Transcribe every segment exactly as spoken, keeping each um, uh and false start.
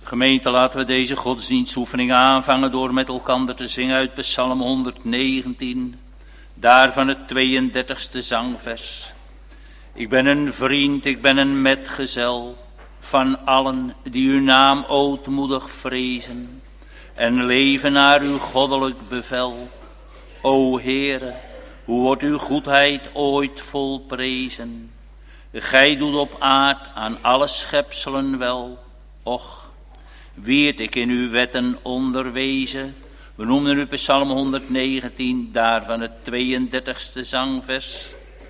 Gemeente, laten we deze godsdienstoefening aanvangen door met elkaar te zingen uit Psalm honderdnegentien, daarvan het tweeëndertigste zangvers. Ik ben een vriend, ik ben een metgezel van allen die uw naam ootmoedig vrezen en leven naar uw goddelijk bevel. O Heere, hoe wordt uw goedheid ooit volprezen? Gij doet op aard aan alle schepselen wel. Och, wierd ik in uw wetten onderwezen. We noemen nu Psalm honderdnegentien, daarvan het tweeëndertigste zangvers.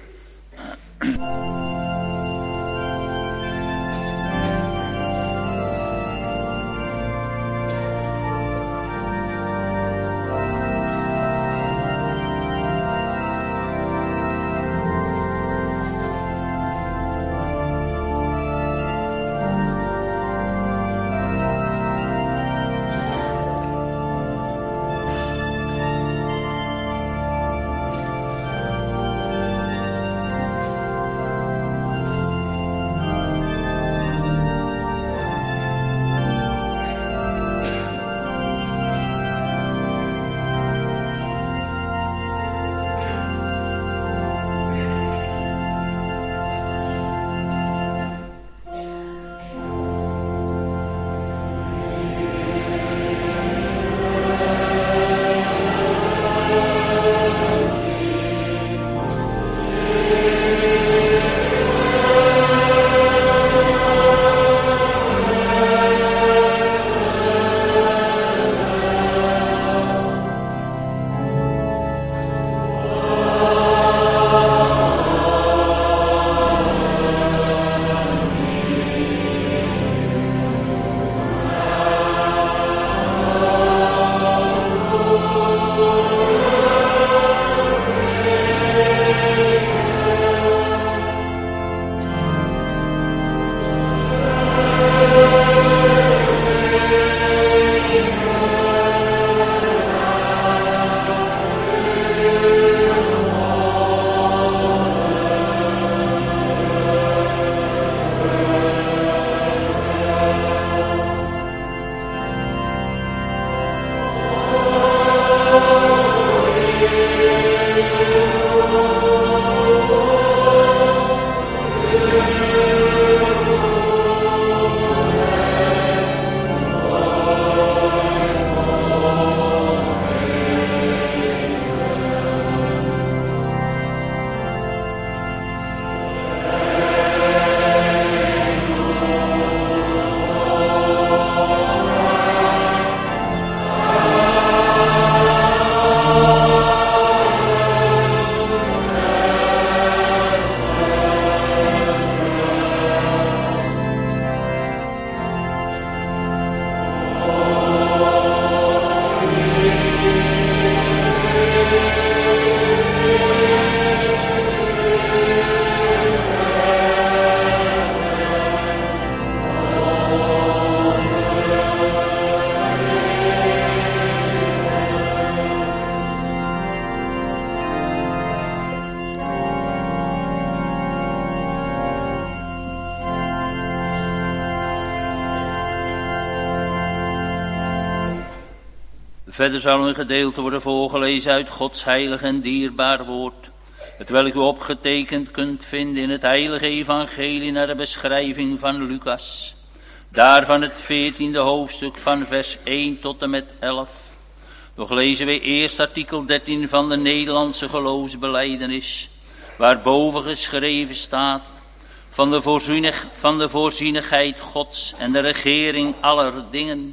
Verder zal een gedeelte worden voorgelezen uit Gods heilig en dierbaar woord, hetwelk u opgetekend kunt vinden in het heilige evangelie naar de beschrijving van Lucas. Daarvan het veertiende hoofdstuk van vers één tot en met elf. Nog lezen we eerst artikel dertien van de Nederlandse geloofsbelijdenis, waarboven geschreven staat: van de, voorzienig, van de voorzienigheid Gods en de regering aller dingen.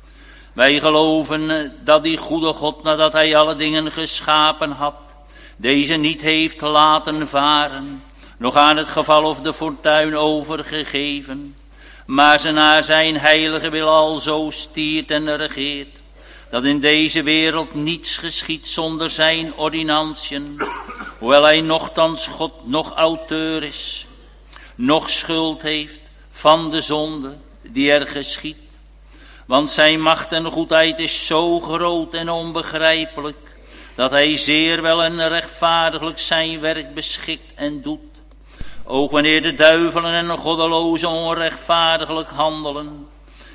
Wij geloven dat die goede God, nadat hij alle dingen geschapen had, deze niet heeft laten varen, nog aan het geval of de fortuin overgegeven, maar ze naar zijn heilige wil al zo stiert en regeert, dat in deze wereld niets geschiet zonder zijn ordinantien, hoewel hij nochtans God nog auteur is, nog schuld heeft van de zonde die er geschiet. Want zijn macht en goedheid is zo groot en onbegrijpelijk, dat hij zeer wel en rechtvaardiglijk zijn werk beschikt en doet. Ook wanneer de duivelen en de goddelozen onrechtvaardiglijk handelen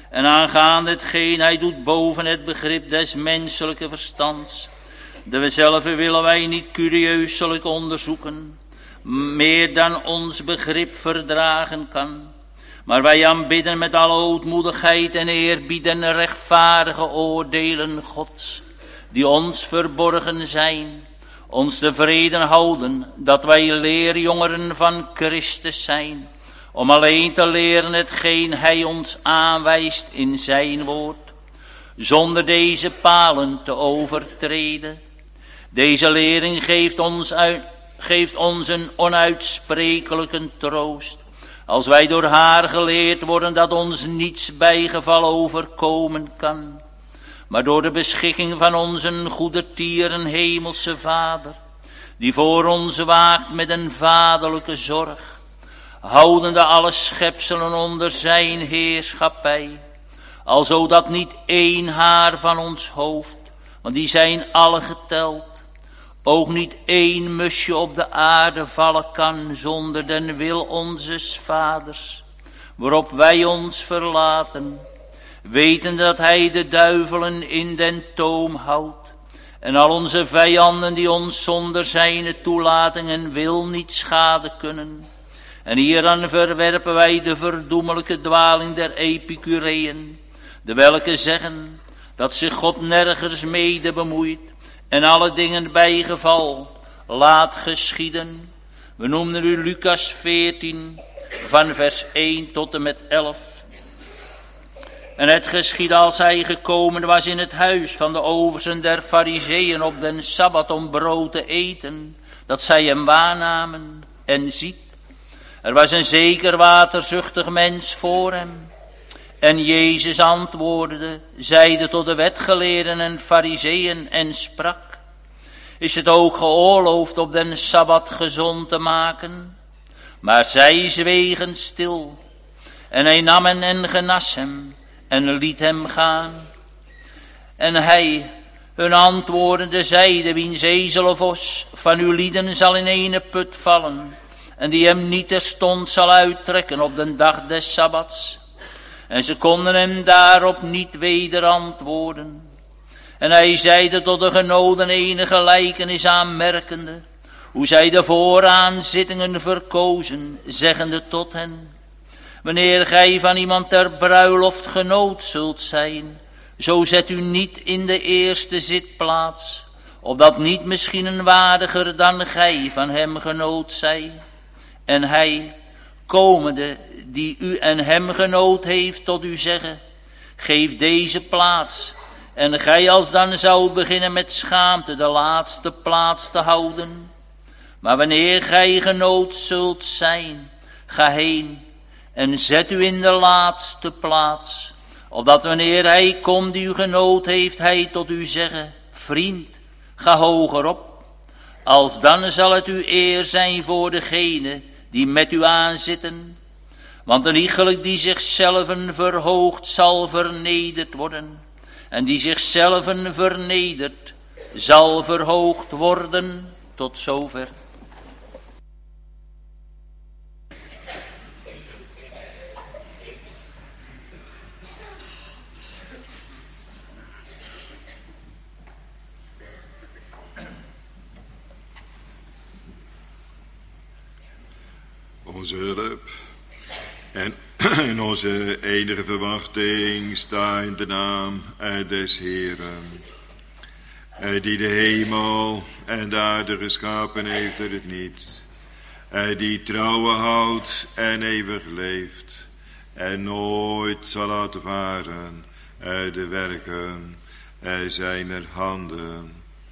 en aangaande hetgeen hij doet boven het begrip des menselijke verstands. Dezelfde willen wij niet curieuselijk onderzoeken, meer dan ons begrip verdragen kan. Maar wij aanbidden met alle ootmoedigheid en eerbieden de rechtvaardige oordelen Gods, die ons verborgen zijn, ons tevreden houden dat wij leerjongeren van Christus zijn, om alleen te leren hetgeen hij ons aanwijst in zijn woord, zonder deze palen te overtreden. Deze lering geeft ons, uit, geeft ons een onuitsprekelijke troost, als wij door haar geleerd worden dat ons niets bijgeval overkomen kan, maar door de beschikking van onze goedertieren hemelse Vader, die voor ons waakt met een vaderlijke zorg, houdende alle schepselen onder zijn heerschappij, alzo dat niet één haar van ons hoofd, want die zijn alle geteld, ook niet één musje op de aarde vallen kan zonder den wil onzes Vaders, waarop wij ons verlaten, weten dat hij de duivelen in den toom houdt en al onze vijanden die ons zonder zijn toelating en wil niet schaden kunnen. En hieraan verwerpen wij de verdoemelijke dwaling der Epicureeën, de welke zeggen dat zich God nergens mede bemoeit en alle dingen bijgeval laat geschieden. We noemden u Lucas veertien van vers één tot en met elf. En het geschiedde als hij gekomen was in het huis van de oversten der Farizeeën op den Sabbat om brood te eten, dat zij hem waarnamen en ziet, er was een zeker waterzuchtig mens voor hem. En Jezus antwoordde, zeide tot de wetgeleerden en Farizeeën en sprak, is het ook geoorloofd op den Sabbat gezond te maken? Maar zij zwegen stil. En hij nam hen en genas hem en liet hem gaan. En hij, hun antwoordende, zeide, wiens ezel of os van uw lieden zal in ene put vallen, en die hem niet terstond zal uittrekken op den dag des Sabbats. En ze konden hem daarop niet weder antwoorden. En hij zeide tot de genoden ene gelijkenis aanmerkende, hoe zij de vooraanzittingen verkozen, zeggende tot hen, wanneer gij van iemand ter bruiloft genood zult zijn, zo zet u niet in de eerste zitplaats, opdat niet misschien een waardiger dan gij van hem genood zij. En hij, komende, die u en hem genood heeft, tot u zeggen, geef deze plaats. En gij als dan zoudt beginnen met schaamte de laatste plaats te houden. Maar wanneer gij genood zult zijn, ga heen en zet u in de laatste plaats. Opdat wanneer hij komt die u genood heeft, hij tot u zeggen, vriend, ga hoger op. Als dan zal het u eer zijn voor degene die met u aanzitten. Want een iegelijk die zichzelf verhoogt, zal vernederd worden. En die zichzelf vernedert, zal verhoogd worden. Tot zover. Onze hulp en in onze enige verwachting sta in de naam des Heeren. Hij die de hemel en de aarde geschapen heeft en het niet. Hij die trouwen houdt en eeuwig leeft en nooit zal laten varen de werken zijner handen.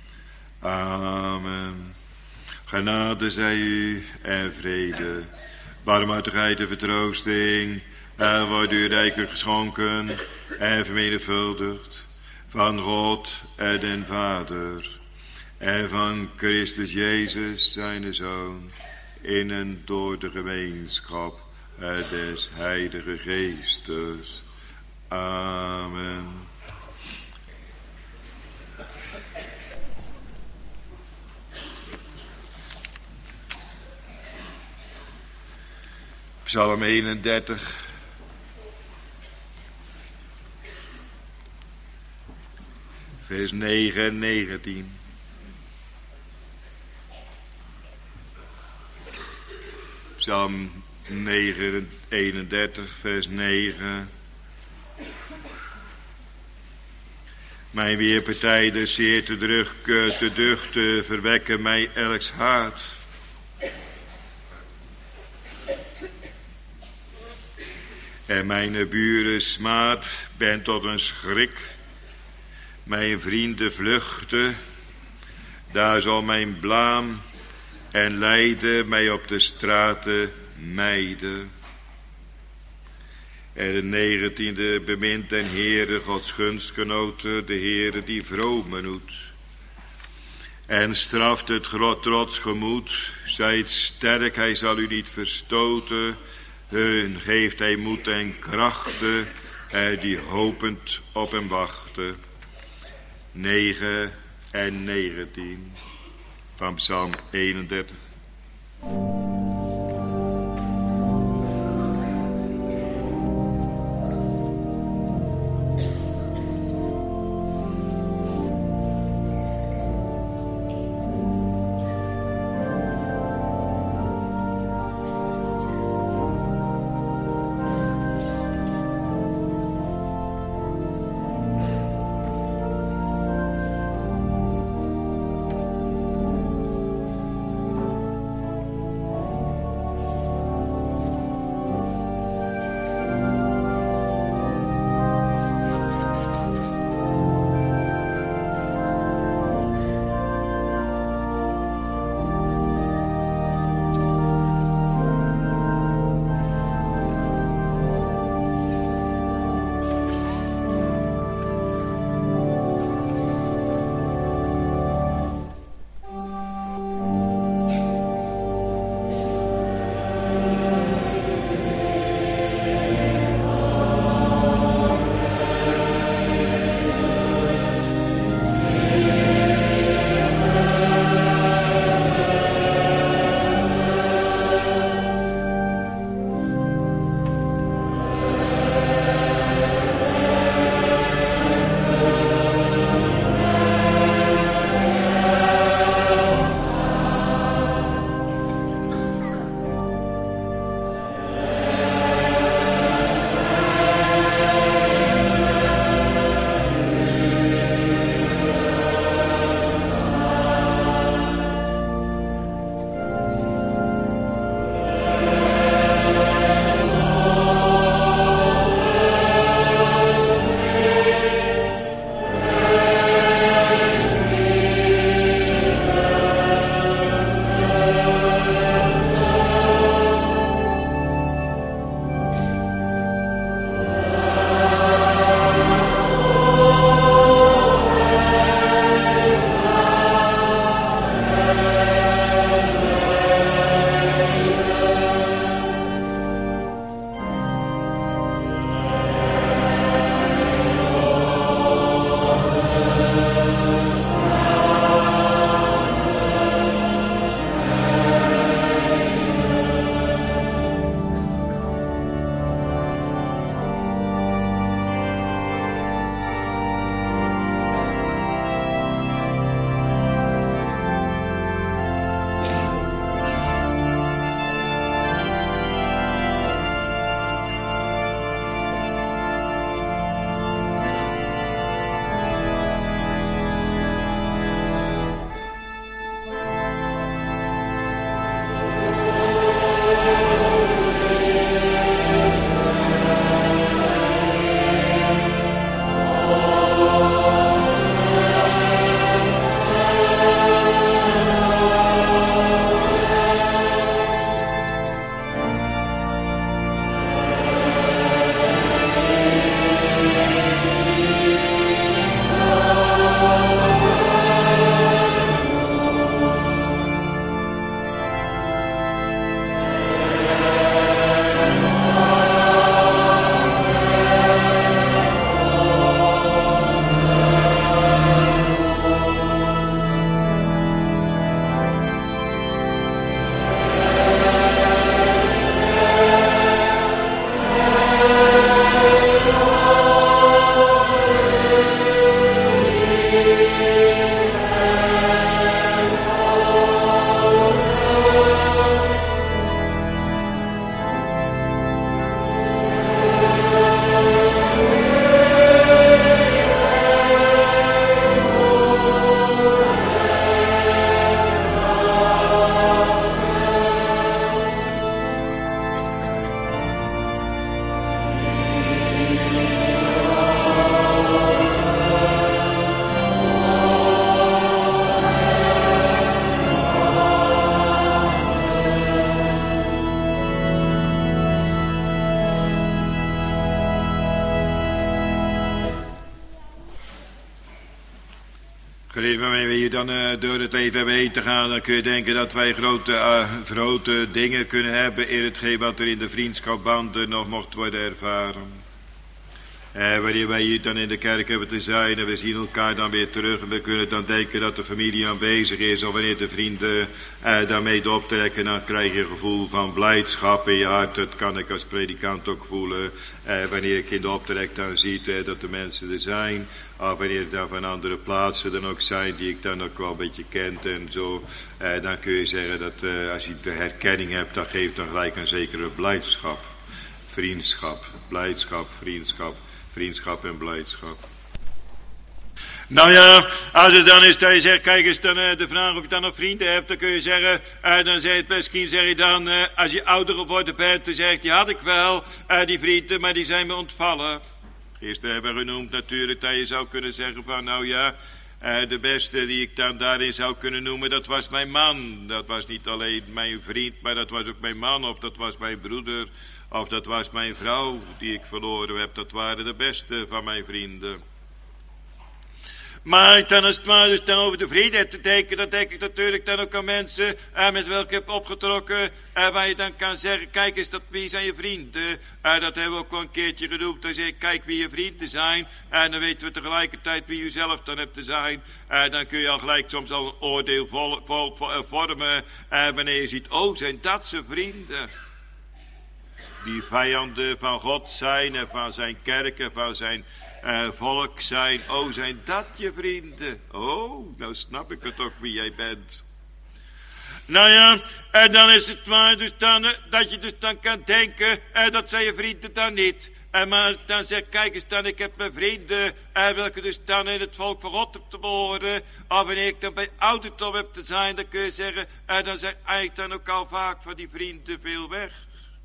Amen. Genade zij u en vrede, barmhartigheid en vertroosting, en wordt u rijkelijk geschonken en vermenigvuldigd van God en den Vader en van Christus Jezus zijn Zoon, in en door de gemeenschap des Heilige Geestes. Amen. Psalm eenendertig. vers negen en negentien. Psalm eenendertig, vers negen. Mijn weerpartijden zeer te druk, te duchten, verwekken mij elks haat. En mijn buren smaad, ben tot een schrik. Mijn vrienden vluchten, daar zal mijn blaam en lijden mij op de straten mijden. En de negentiende, bemint den Heere, Gods gunstgenoten, de Heere die vrome noemt. En straft het trots gemoed, zijt sterk, hij zal u niet verstoten. Hun geeft hij moed en krachten, hij die hopend op hem wachten. negen en negentien van Psalm eenendertig. Geliefd, wanneer we hier dan uh, door het leven hebben heen te gaan, dan kun je denken dat wij grote, uh, grote dingen kunnen hebben in hetgeen wat er in de vriendschapbanden nog mocht worden ervaren. Uh, wanneer wij hier dan in de kerk hebben te zijn en we zien elkaar dan weer terug en we kunnen dan denken dat de familie aanwezig is, of wanneer de vrienden uh, daarmee optrekken, dan krijg je een gevoel van blijdschap in je hart. Dat kan ik als predikant ook voelen. Uh, wanneer ik in de optrek dan ziet uh, dat de mensen er zijn, of wanneer het dan van andere plaatsen dan ook zijn die ik dan ook wel een beetje kent en zo, uh, dan kun je zeggen dat uh, als je de herkenning hebt, dat geeft dan gelijk een zekere blijdschap. Vriendschap, blijdschap, vriendschap. Vriendschap en blijdschap. Nou ja, als het dan is dat je zegt, kijk eens dan uh, de vraag of je dan nog vrienden hebt, dan kun je zeggen, uh, dan zeg je, misschien zeg je dan, uh, als je ouder geworden bent, dan zeg je, die had ik wel, uh, die vrienden, maar die zijn me ontvallen. Gisteren hebben we genoemd natuurlijk dat je zou kunnen zeggen van, nou ja, uh, de beste die ik dan daarin zou kunnen noemen, dat was mijn man. Dat was niet alleen mijn vriend, maar dat was ook mijn man, of dat was mijn broeder. Of dat was mijn vrouw die ik verloren heb. Dat waren de beste van mijn vrienden. Maar dan als het maar dus dan over de vrienden te denken, dan denk ik natuurlijk dan ook aan mensen eh, met welke ik heb opgetrokken. Eh, waar je dan kan zeggen, kijk eens, dat, wie zijn je vrienden? Eh, dat hebben we ook wel een keertje genoemd. Dan zeg ik, kijk wie je vrienden zijn. En eh, dan weten we tegelijkertijd wie je zelf dan hebt te zijn. Eh, dan kun je al gelijk soms al een oordeel vol, vol, vol, vormen. Eh, wanneer je ziet, oh, zijn dat zijn vrienden? Die vijanden van God zijn en van zijn kerk en van zijn uh, volk zijn. Oh, zijn dat je vrienden? Oh, nou snap ik het ook wie jij bent. Nou ja, en dan is het maar dus dan, uh, dat je dus dan kan denken, uh, dat zijn je vrienden dan niet. Uh, maar dan zeg kijk eens dan, ik heb mijn vrienden, uh, welke dus dan in het volk van God heb te behoren. Of wanneer ik dan bij ouderdom heb te zijn, dan kun je zeggen, uh, dan zijn eigenlijk dan ook al vaak van die vrienden veel weg.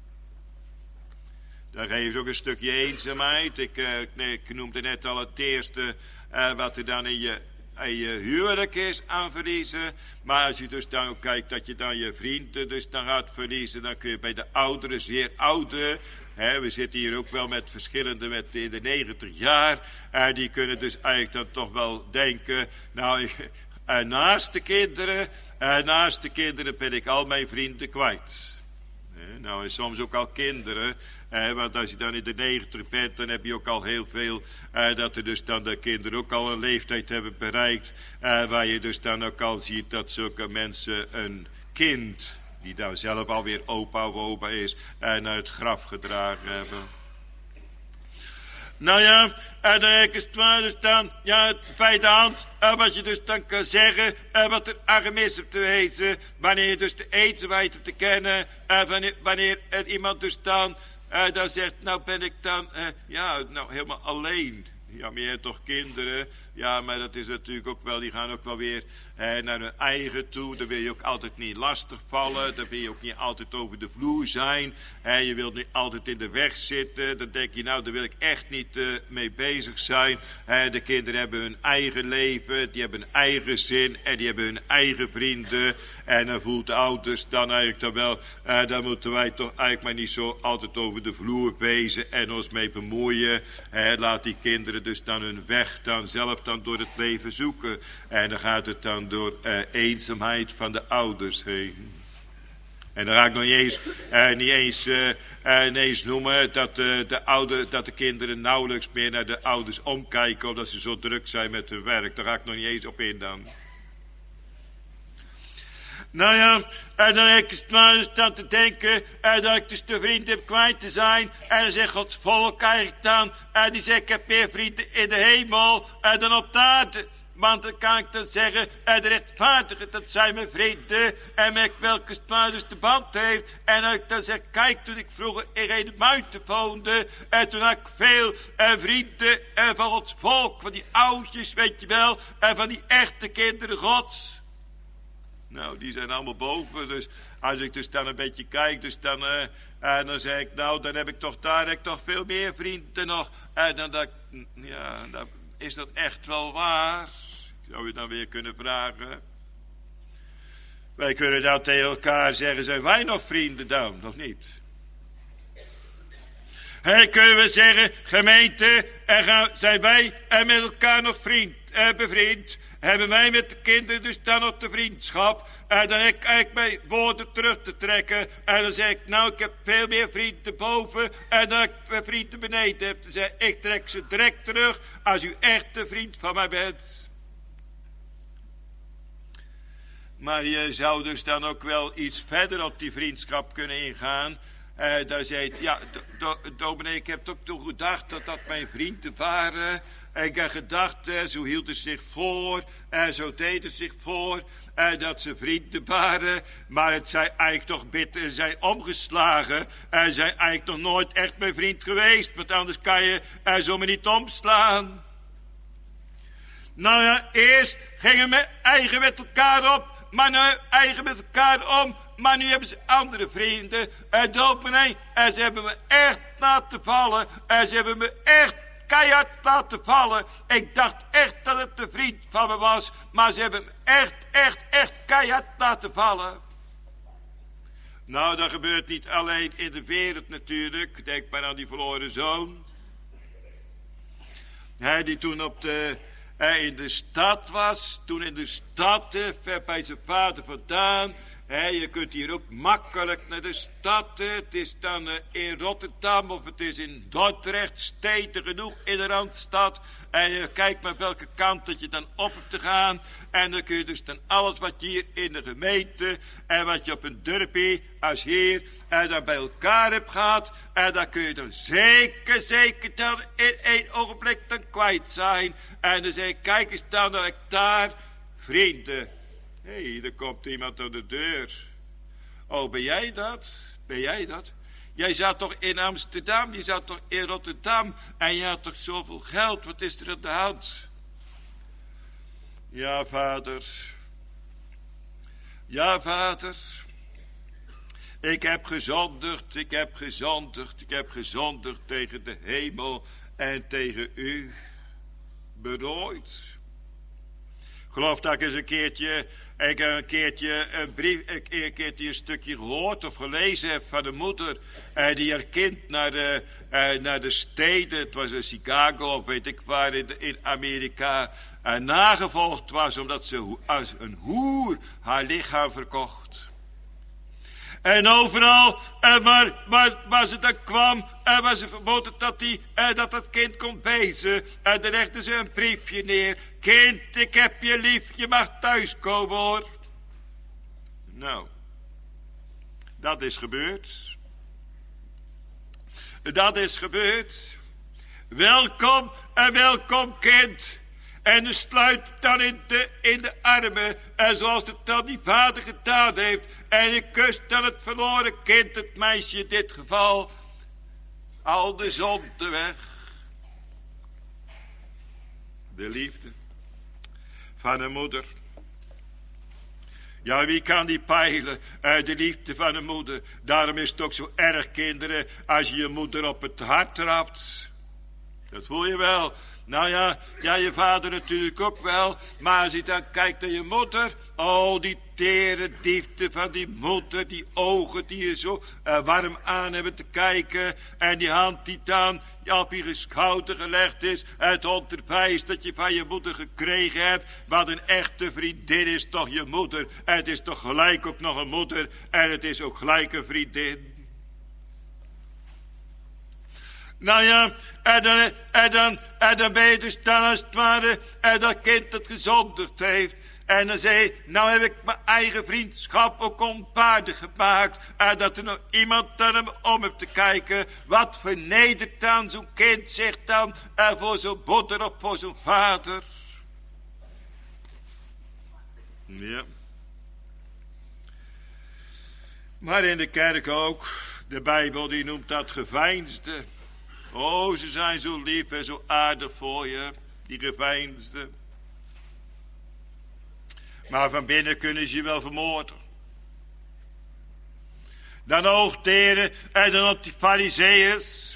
Dat geeft ook een stukje eenzaamheid. Ik, uh, nee, ik noemde net al het eerste uh, wat er dan in je, in je huwelijk is aan verliezen. Maar als je dus dan ook kijkt dat je dan je vrienden dus dan gaat verliezen, dan kun je bij de ouderen, zeer oude, hè, we zitten hier ook wel met verschillende met in de negentig jaar, uh, die kunnen dus eigenlijk dan toch wel denken, nou, ik, uh, naast de kinderen, uh, naast de kinderen ben ik al mijn vrienden kwijt. Uh, nou, en soms ook al kinderen. Eh, want als je dan in de negentig bent, dan heb je ook al heel veel, eh, dat er dus dan de kinderen ook al een leeftijd hebben bereikt, eh, waar je dus dan ook al ziet dat zulke mensen een kind, die dan zelf alweer opa of oma is, eh, naar het graf gedragen hebben. Nou ja, en dan heb ik het maar dus dan, ja, bij de hand, uh, wat je dus dan kan zeggen, uh, wat er aan gemist hebt te wezen, wanneer je dus de eenzaamheid hebt te kennen, uh, wanneer, wanneer uh, iemand dus dan, uh, dan zegt, nou ben ik dan, uh, ja, nou helemaal alleen. Ja, maar je hebt toch kinderen? Ja, maar dat is natuurlijk ook wel, die gaan ook wel weer eh, naar hun eigen toe. Dan wil je ook altijd niet lastigvallen. Dan wil je ook niet altijd over de vloer zijn. Eh, je wilt niet altijd in de weg zitten. Dan denk je, nou, daar wil ik echt niet uh, mee bezig zijn. Eh, de kinderen hebben hun eigen leven. Die hebben hun eigen zin. En die hebben hun eigen vrienden. En dan voelt de ouders dan eigenlijk dan wel, eh, dan moeten wij toch eigenlijk maar niet zo altijd over de vloer wezen en ons mee bemoeien. Eh, laat die kinderen dus dan hun weg dan zelf dan door het leven zoeken. En dan gaat het dan door uh, eenzaamheid van de ouders heen. En dan ga ik nog niet eens, uh, niet eens, uh, uh, niet eens noemen dat, uh, de oude, dat de kinderen nauwelijks meer naar de ouders omkijken omdat ze zo druk zijn met hun werk. Daar ga ik nog niet eens op in dan. Nou ja, en dan heb ik het maar eens aan te denken, en dat ik dus de vrienden heb kwijt te zijn. En dan zegt Gods volk krijg ik dan, en die zegt ik heb meer vrienden in de hemel en dan op de aarde. Want dan kan ik dan zeggen, en de rechtvaardigen, dat zijn mijn vrienden, en met welke maar dus de band heeft. En dan ik dan zeg, kijk, toen ik vroeger in een muiten woonde, en toen had ik veel eh, vrienden eh, van Gods volk, van die oudjes, weet je wel, en van die echte kinderen Gods. Nou, die zijn allemaal boven, dus als ik dus dan een beetje kijk, dus dan, uh, en dan zeg ik, nou, dan heb ik toch daar heb ik toch veel meer vrienden nog. En dan dacht ik, ja, dan is dat echt wel waar? Zou je dan weer kunnen vragen? Wij kunnen dan tegen elkaar zeggen, zijn wij nog vrienden dan? Nog niet. En kunnen we zeggen, gemeente, en gaan, zijn wij en met elkaar nog vriend, eh, bevriend? Hebben wij met de kinderen dus dan nog de vriendschap? En dan heb ik eigenlijk mijn woorden terug te trekken. En dan zeg ik, nou, ik heb veel meer vrienden boven en dan ik vrienden beneden heb. Dan zeg ik, ik trek ze direct terug als u echt een vriend van mij bent. Maar je zou dus dan ook wel iets verder op die vriendschap kunnen ingaan. Uh, daar zei ja, do, do, dominee, ik heb ook toen gedacht dat dat mijn vrienden waren. Ik heb gedacht, uh, zo hielden ze zich voor, en uh, zo deden ze zich voor, uh, dat ze vrienden waren. Maar het zijn eigenlijk toch bitter, zijn omgeslagen. En uh, zijn eigenlijk nog nooit echt mijn vriend geweest, want anders kan je uh, zomaar niet omslaan. Nou ja, eerst gingen we eigen met elkaar op, maar nu eigen met elkaar om. Maar nu hebben ze andere vrienden. En dominee, en ze hebben me echt laten vallen. En ze hebben me echt keihard laten vallen. Ik dacht echt dat het een vriend van me was. Maar ze hebben me echt, echt, echt keihard laten vallen. Nou, dat gebeurt niet alleen in de wereld natuurlijk. Denk maar aan die verloren zoon. Hij die toen op de... Hij in de stad was, toen in de stad, ver bij zijn vader vandaan. He, je kunt hier ook makkelijk naar de stad. He. Het is dan uh, in Rotterdam of het is in Dordrecht, steden genoeg in de Randstad. En je kijkt maar welke kant dat je dan op hebt te gaan. En dan kun je dus dan alles wat je hier in de gemeente en wat je op een dorpje als heer en dan bij elkaar hebt gehad. En dan kun je dan zeker, zeker dan in één ogenblik dan kwijt zijn. En dan zeg ik, kijk eens dan dat ik daar vrienden... Hé, hey, er komt iemand aan de deur. Oh, ben jij dat? Ben jij dat? Jij zat toch in Amsterdam, je zat toch in Rotterdam en je had toch zoveel geld, wat is er aan de hand? Ja, vader. Ja, vader. Ik heb gezondigd, ik heb gezondigd, ik heb gezondigd tegen de hemel en tegen u. Berooid. Ik geloof dat ik eens een keertje, ik een keertje een brief, ik een keertje een stukje gehoord of gelezen heb van een moeder eh, die haar kind naar de, eh, naar de steden, het was in Chicago of weet ik waar in, in Amerika, eh, nagevolgd was omdat ze als een hoer haar lichaam verkocht. En overal, en waar, waar, waar ze dan kwam, en waar ze verboden dat, die, en dat dat kind kon wezen. En dan legde ze een briefje neer. Kind, ik heb je lief, je mag thuiskomen hoor. Nou, dat is gebeurd. Dat is gebeurd. Welkom en welkom kind. En de sluit dan in de, in de armen. En zoals het dan die vader gedaan heeft. En je kust dan het verloren kind, het meisje in dit geval. Al de zonde weg. De liefde van een moeder. Ja, wie kan die peilen? Uh, de liefde van een moeder. Daarom is het ook zo erg, kinderen, als je je moeder op het hart trapt. Dat voel je wel. Nou ja, ja, je vader natuurlijk ook wel. Maar als je dan kijkt naar je moeder. Oh, die tere liefde van die moeder. Die ogen die je zo uh, warm aan hebben te kijken. En die hand die dan op je schouder gelegd is. Het onderwijs dat je van je moeder gekregen hebt. Wat een echte vriendin is toch je moeder. En het is toch gelijk ook nog een moeder. En het is ook gelijk een vriendin. Nou ja, en dan, en, dan, en dan ben je dus dan als het ware, en dat kind dat gezondigd heeft. En dan zei je, nou heb ik mijn eigen vriendschap ook onwaardig gemaakt. En dat er nog iemand naar hem om heeft te kijken. Wat vernedert dan zo'n kind zich dan en voor zo'n moeder of voor zo'n vader. Ja. Maar in de kerk ook, de Bijbel die noemt dat geveinsde. Oh, ze zijn zo lief en zo aardig voor je, die geveinsden. Maar van binnen kunnen ze je wel vermoorden. Dan oogt en dan op die farizeeërs.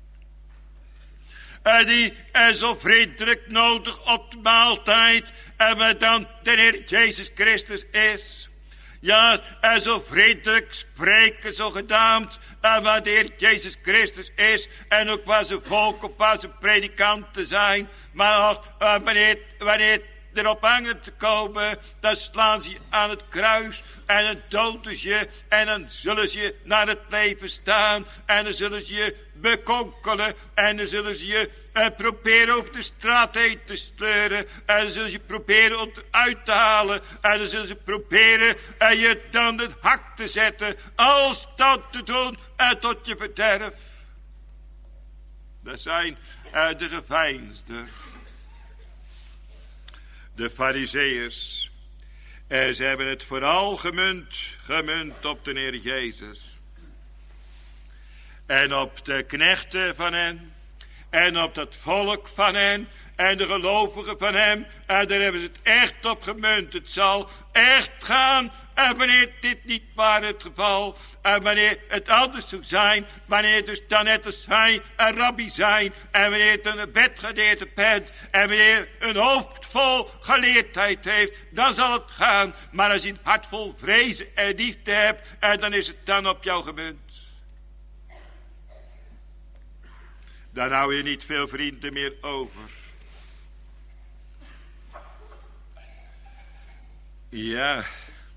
En die en zo vriendelijk nodig op de maaltijd. En wat dan de Heer Jezus Christus is. Ja, en zo vriendelijk spreken, zogenaamd, en wat de Heer Jezus Christus is, en ook waar zijn volk op, waar zijn predikanten zijn. Maar ook, uh, wanneer, wanneer erop hangen te komen, dan slaan ze je aan het kruis, en dan doden ze je, en dan zullen ze je naar het leven staan, en dan zullen ze je bekonkelen, en dan zullen ze je uh, proberen over de straat heen te sleuren, en dan zullen ze je proberen om eruit te halen, en dan zullen ze proberen uh, je dan het hak te zetten, als dat te doen, en tot je verderf. Dat zijn uh, de geveinsden. De Farizeeërs. En ze hebben het vooral gemunt, gemunt op de Heer Jezus. En op de knechten van hen. En op het volk van hen. En de gelovigen van hem. En daar hebben ze het echt op gemunt. Het zal echt gaan. En wanneer dit niet maar het geval. En wanneer het anders zou zijn. Wanneer dus dan net als wij een rabbi zijn. En wanneer het een wetgeleerde bent. En wanneer een hoofd vol geleerdheid heeft. Dan zal het gaan. Maar als je een hart vol vrezen en liefde hebt. En dan is het dan op jou gemunt. Dan hou je niet veel vrienden meer over. Ja.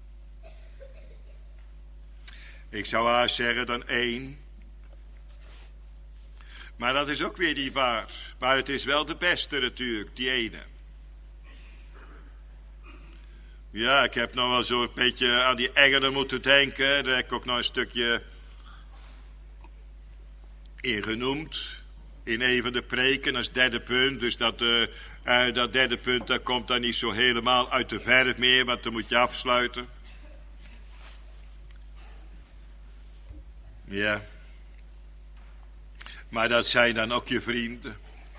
Ik zou haast zeggen dan één. Maar dat is ook weer niet waar. Maar het is wel de beste natuurlijk, die ene. Ja, ik heb nog wel zo'n beetje aan die engelen moeten denken. Daar heb ik ook nog een stukje in genoemd. In een van de preken als derde punt. Dus dat, uh, uh, dat derde punt dat komt dan niet zo helemaal uit de verf meer. Want dan moet je afsluiten. Ja. Maar dat zijn dan ook je vrienden.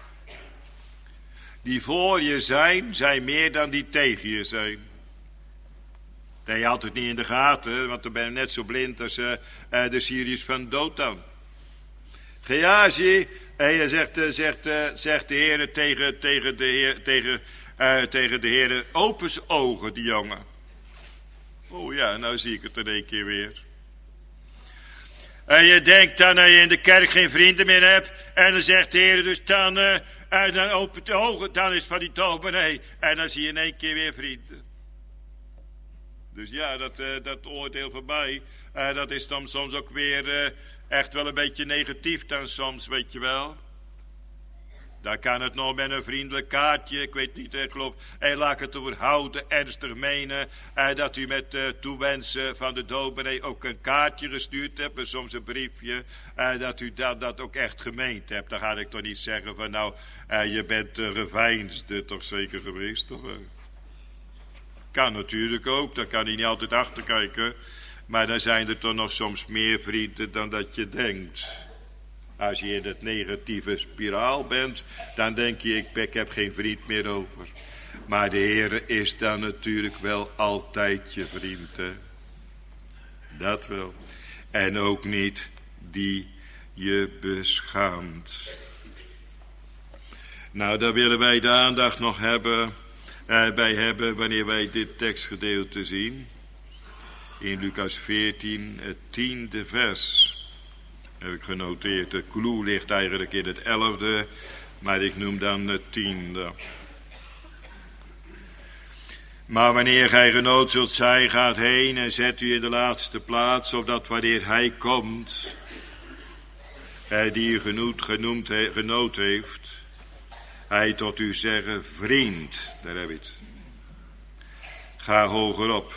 Die voor je zijn, zijn meer dan die tegen je zijn. Dat je altijd niet in de gaten. Want dan ben je net zo blind als uh, uh, de Syriërs van Dothan. Gehazi. En je zegt, uh, zegt, uh, zegt de Heer tegen, tegen de Heer, tegen, uh, tegen de Heer, open zijn ogen, die jongen. Oh ja, nou zie ik het er een keer weer. En je denkt dan dat je in de kerk geen vrienden meer hebt. En dan zegt de Heer dus dan, uh, en dan opent de ogen, dan is het van die dominee. En dan zie je in één keer weer vrienden. Dus ja, dat, uh, dat oordeel van mij, uh, dat is dan soms ook weer uh, echt wel een beetje negatief dan soms, weet je wel. Daar kan het nog met een vriendelijk kaartje, ik weet niet, ik geloof, hey, laat ik het overhouden, ernstig menen, uh, dat u met uh, toewensen van de dominee ook een kaartje gestuurd hebt, en soms een briefje, uh, dat u dat, dat ook echt gemeend hebt. Dan ga ik toch niet zeggen van nou, uh, je bent de geveinsde toch zeker geweest, toch? Uh. Kan natuurlijk ook, daar kan hij niet altijd achter kijken. Maar dan zijn er toch nog soms meer vrienden dan dat je denkt. Als je in het negatieve spiraal bent, dan denk je, ik, ik heb geen vriend meer over. Maar de Heer is dan natuurlijk wel altijd je vriend. Hè? Dat wel. En ook niet die je beschaamt. Nou, daar willen wij de aandacht nog hebben... Uh, bij hebben wanneer wij dit tekstgedeelte zien. In Lucas veertien, het tiende vers. Heb ik genoteerd. De clue ligt eigenlijk in het elfde. Maar ik noem dan het tiende. Maar wanneer gij genood zult zijn, gaat heen en zet u in de laatste plaats. Opdat wanneer hij komt. Hij die u genoemd, genoemd he, genood heeft. Hij tot u zeggen, vriend, daar heb je het. Ga hoger op.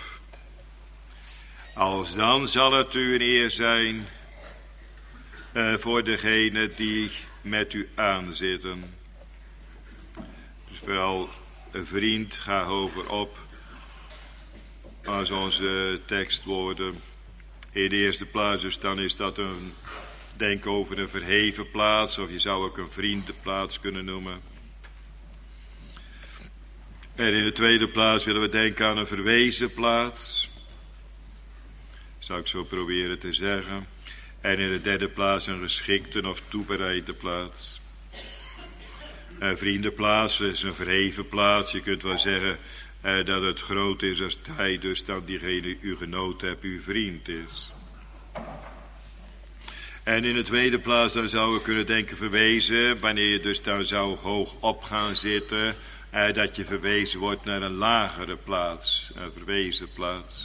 Als dan zal het u een eer zijn uh, voor degene die met u aanzitten. Dus vooral een vriend, ga hoger op. Als onze tekstwoorden. In de eerste plaats, dus dan is dat een, denk over een verheven plaats, of je zou ook een vriendenplaats kunnen noemen. En in de tweede plaats willen we denken aan een verwezen plaats. Zou ik zo proberen te zeggen. En in de derde plaats een geschikte of toebereide plaats. Een vriendenplaats is een verheven plaats. Je kunt wel zeggen Uh, dat het groot is als hij dus dan diegene u genoot hebt, uw vriend is. En in de tweede plaats dan zou we kunnen denken verwezen, wanneer je dus dan zou hoog op gaan zitten, uh, dat je verwezen wordt naar een lagere plaats, een verwezen plaats.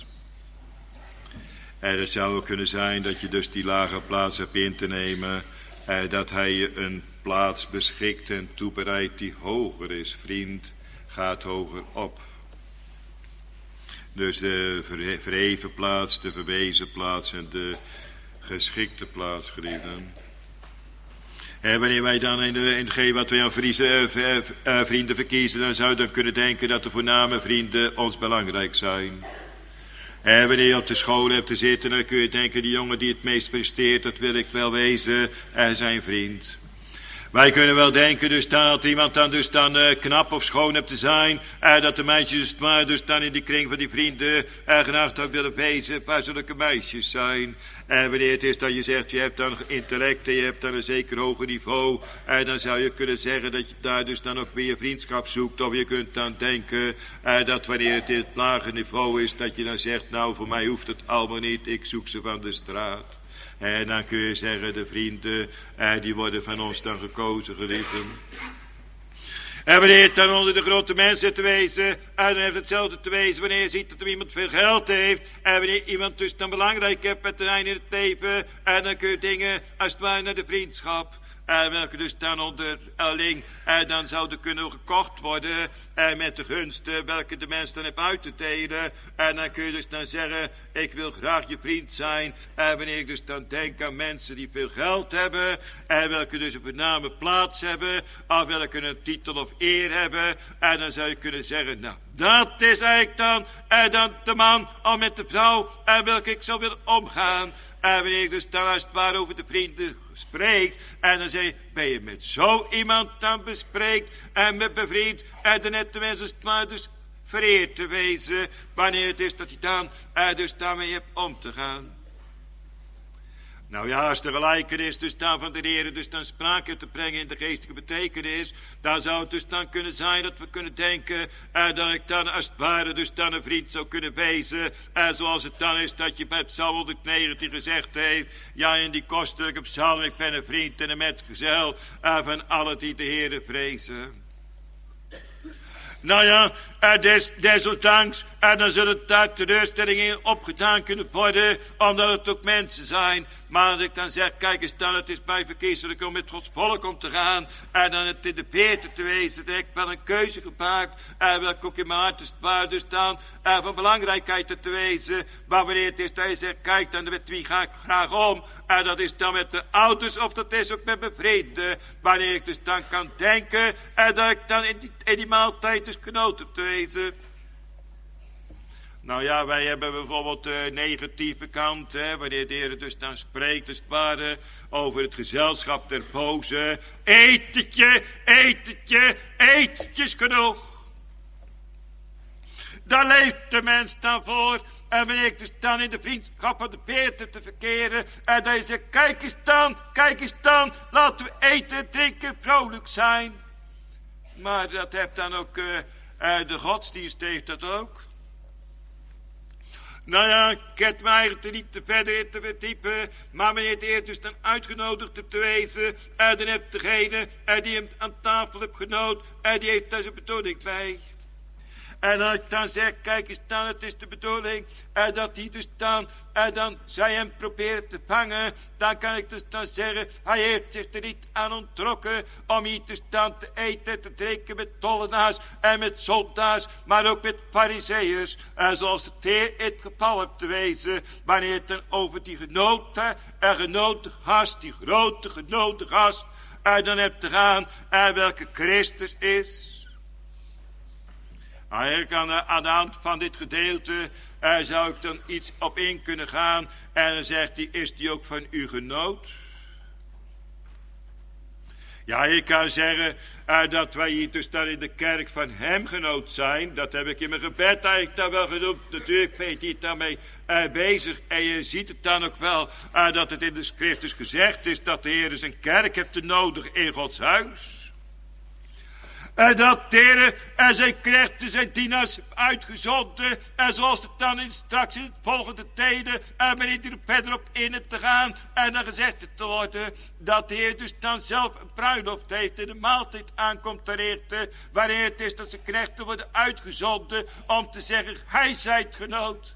En het zou kunnen zijn dat je dus die lagere plaats hebt in te nemen, uh, dat hij je een plaats beschikt en toebereidt die hoger is. Vriend gaat hoger op. Dus de verheven plaats, de verwezen plaats en de geschikte plaats, geliefden. En wanneer wij dan in, de, in hetgeen wat wij aan vriezen, uh, uh, vrienden verkiezen, dan zou je dan kunnen denken dat de voorname vrienden ons belangrijk zijn. En wanneer je op de school hebt te zitten, dan kun je denken, die jongen die het meest presteert, dat wil ik wel wezen, uh, zijn vriend. Wij kunnen wel denken dus dan, dat iemand dan dus dan uh, knap of schoon hebt te zijn, uh, dat de meisjes dus maar dus dan in die kring van die vrienden uh, genaamd ook willen wezen, waar zulke meisjes zijn. En wanneer het is dat je zegt, je hebt dan intellect en je hebt dan een zeker hoger niveau, uh, dan zou je kunnen zeggen dat je daar dus dan ook meer vriendschap zoekt. Of je kunt dan denken uh, dat wanneer het in het lage niveau is, dat je dan zegt, nou voor mij hoeft het allemaal niet, ik zoek ze van de straat. En dan kun je zeggen, de vrienden, eh, die worden van ons dan gekozen, geliefden. En wanneer het dan onder de grote mensen te wezen, en dan heeft hetzelfde te wezen wanneer je ziet dat er iemand veel geld heeft, en wanneer iemand dus dan belangrijk hebt met de in het leven, en dan kun je dingen als het ware naar de vriendschap. En welke dus dan onderling en dan zouden kunnen gekocht worden en met de gunsten welke de mens dan heeft uit te delen. En dan kun je dus dan zeggen, ik wil graag je vriend zijn. En wanneer ik dus dan denk aan mensen die veel geld hebben en welke dus een voorname plaats hebben, of welke een titel of eer hebben. En dan zou je kunnen zeggen, nou, dat is eigenlijk dan, en dan de man of met de vrouw en welke ik zou willen omgaan. En wanneer ik dus dan als het ware over de vrienden spreekt, en dan zeg je, ben je met zo iemand dan bespreekt en met bevriend, en dan net de mensen maar dus vereerd te wezen, wanneer het is dat je dan er dus daarmee hebt om te gaan. Nou ja, als de gelijkenis dus dan van de Heer dus dan sprake te brengen in de geestelijke betekenis, dan zou het dus dan kunnen zijn dat we kunnen denken eh, dat ik dan als het ware dus dan een vriend zou kunnen wezen, eh, zoals het dan is dat je met Psalm honderdnegentien gezegd heeft, ja in die kostelijke psalm, ik ben een vriend en een metgezel eh, van alle die de Heer vrezen. Nou ja, uh, des, desondanks, en uh, dan zullen daar teleurstellingen opgedaan kunnen worden, omdat het ook mensen zijn. Maar als ik dan zeg, kijk eens dan, het is mij verkiezelijk om met Gods volk om te gaan, en dan het in de beter te wezen, dat ik wel een keuze gemaakt, en welke ook in mijn hart is waar dus dan, uh, van belangrijkheid te wezen. Maar wanneer het is dat je zegt, kijk dan, met wie ga ik graag om, en dat is dan met de ouders, of dat is ook met mijn vrienden. Wanneer ik dus dan kan denken, en dat ik dan in die, in die maaltijd dus genoten te wezen. Nou ja, wij hebben bijvoorbeeld de negatieve kant, hè, wanneer de Heer dus dan spreekt, dus het ware, over het gezelschap der bozen. Etentje, etentje, etentjes genoeg. Daar leeft de mens dan voor. En wanneer ik dus dan in de vriendschap van de Peter te verkeren, en dat je zegt, kijk eens dan, kijk eens dan, laten we eten, drinken, vrolijk zijn. Maar dat heeft dan ook, uh, uh, de godsdienst heeft dat ook. Nou ja, ik heb me eigenlijk er niet te verder in te verdiepen, maar wanneer de Heer dus dan uitgenodigd hebt te wezen, uh, dan hebt degene uh, die hem aan tafel hebt genood, uh, die heeft daar zijn bedoeling bij. En als ik dan zeg, kijk eens dan, het is de bedoeling, en dat hij dus dan, en dan zij hem proberen te vangen, dan kan ik dus dan zeggen, hij heeft zich er niet aan onttrokken om hier dus dan te eten, te drinken met tollenaars en met zondaars, maar ook met farizeeërs, en zoals het Heer in het geval hebt te wezen, wanneer het dan over die genoten en genoten gast, die grote genoten gast, en dan hebt te gaan, en welke Christus is. Eigenlijk aan de, aan de hand van dit gedeelte uh, zou ik dan iets op in kunnen gaan. En dan zegt hij, is die ook van u genoot? Ja, ik kan zeggen uh, dat wij hier dus daar in de kerk van hem genoot zijn. Dat heb ik in mijn gebed eigenlijk daar wel genoemd. Natuurlijk ben je hier daarmee uh, bezig. En je ziet het dan ook wel uh, dat het in de schrift dus gezegd is dat de Heer zijn kerk heeft te nodig in Gods huis. En dat de Heer en zijn knechten, zijn dienaars uitgezonden. En zoals het dan in straks in het volgende tijden. En men er verder op in te gaan. En dan gezegd te worden. Dat de Heer dus dan zelf een bruiloft heeft. En een maaltijd aankomt te richten. Wanneer het is dat zijn knechten worden uitgezonden. Om te zeggen, hij zijt genoot.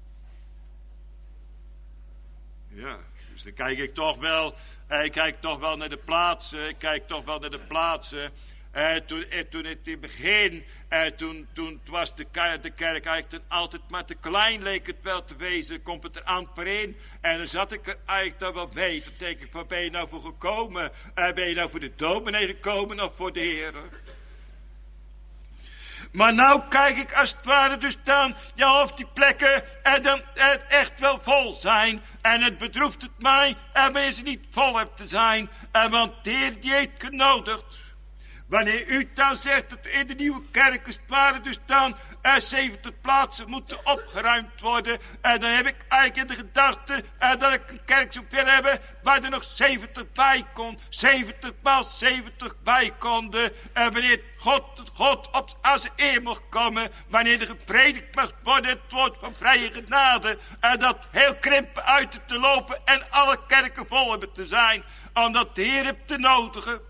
Ja, dus dan kijk ik toch wel. Ik kijk toch wel naar de plaatsen. Ik kijk toch wel naar de plaatsen. Uh, toen, uh, toen het in het begin, uh, toen, toen was de, de kerk eigenlijk dan altijd maar te klein, leek het wel te wezen. Komt het er amper in. En dan zat ik er eigenlijk dan wel mee. Toen denk ik, waar ben je nou voor gekomen? Uh, ben je nou voor de dominee gekomen of voor de Heer? Maar nou kijk ik als het ware dus dan, ja, of die plekken en dan uh, echt wel vol zijn. En het bedroeft het mij, en wanneer ze niet vol hebben te zijn. En want de Heer die heeft genodigd. Wanneer u dan zegt dat in de nieuwe kerk als het ware dus dan uh, zeventig plaatsen moeten opgeruimd worden. En dan heb ik eigenlijk in de gedachte uh, dat ik een kerk zou willen hebben waar er nog zeventig bij kon. zeventig maal zeventig bij konden. En wanneer God, God op aan zijn eer mocht komen. Wanneer er gepredikt mag worden het woord van vrije genade. En dat heel krimpen uit te lopen en alle kerken vol hebben te zijn. Omdat de Heer heeft te nodigen.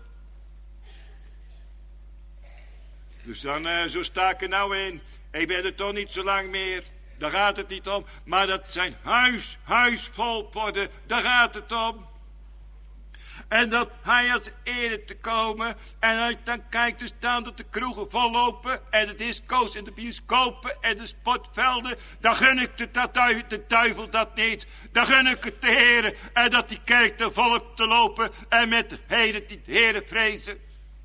Dus dan, uh, zo sta ik er nou in. Ik ben er toch niet zo lang meer. Daar gaat het niet om. Maar dat zijn huis, huis vol worden. Daar gaat het om. En dat hij als eerder te komen. En als je dan kijkt, dus dan dat de kroegen vollopen. En de disco's en de bioscopen en de sportvelden. Dan gun ik de, dat, de duivel dat niet. Dan gun ik het de Heer. En dat die kerk er volop te lopen. En met de Heeren die de Heer vrezen.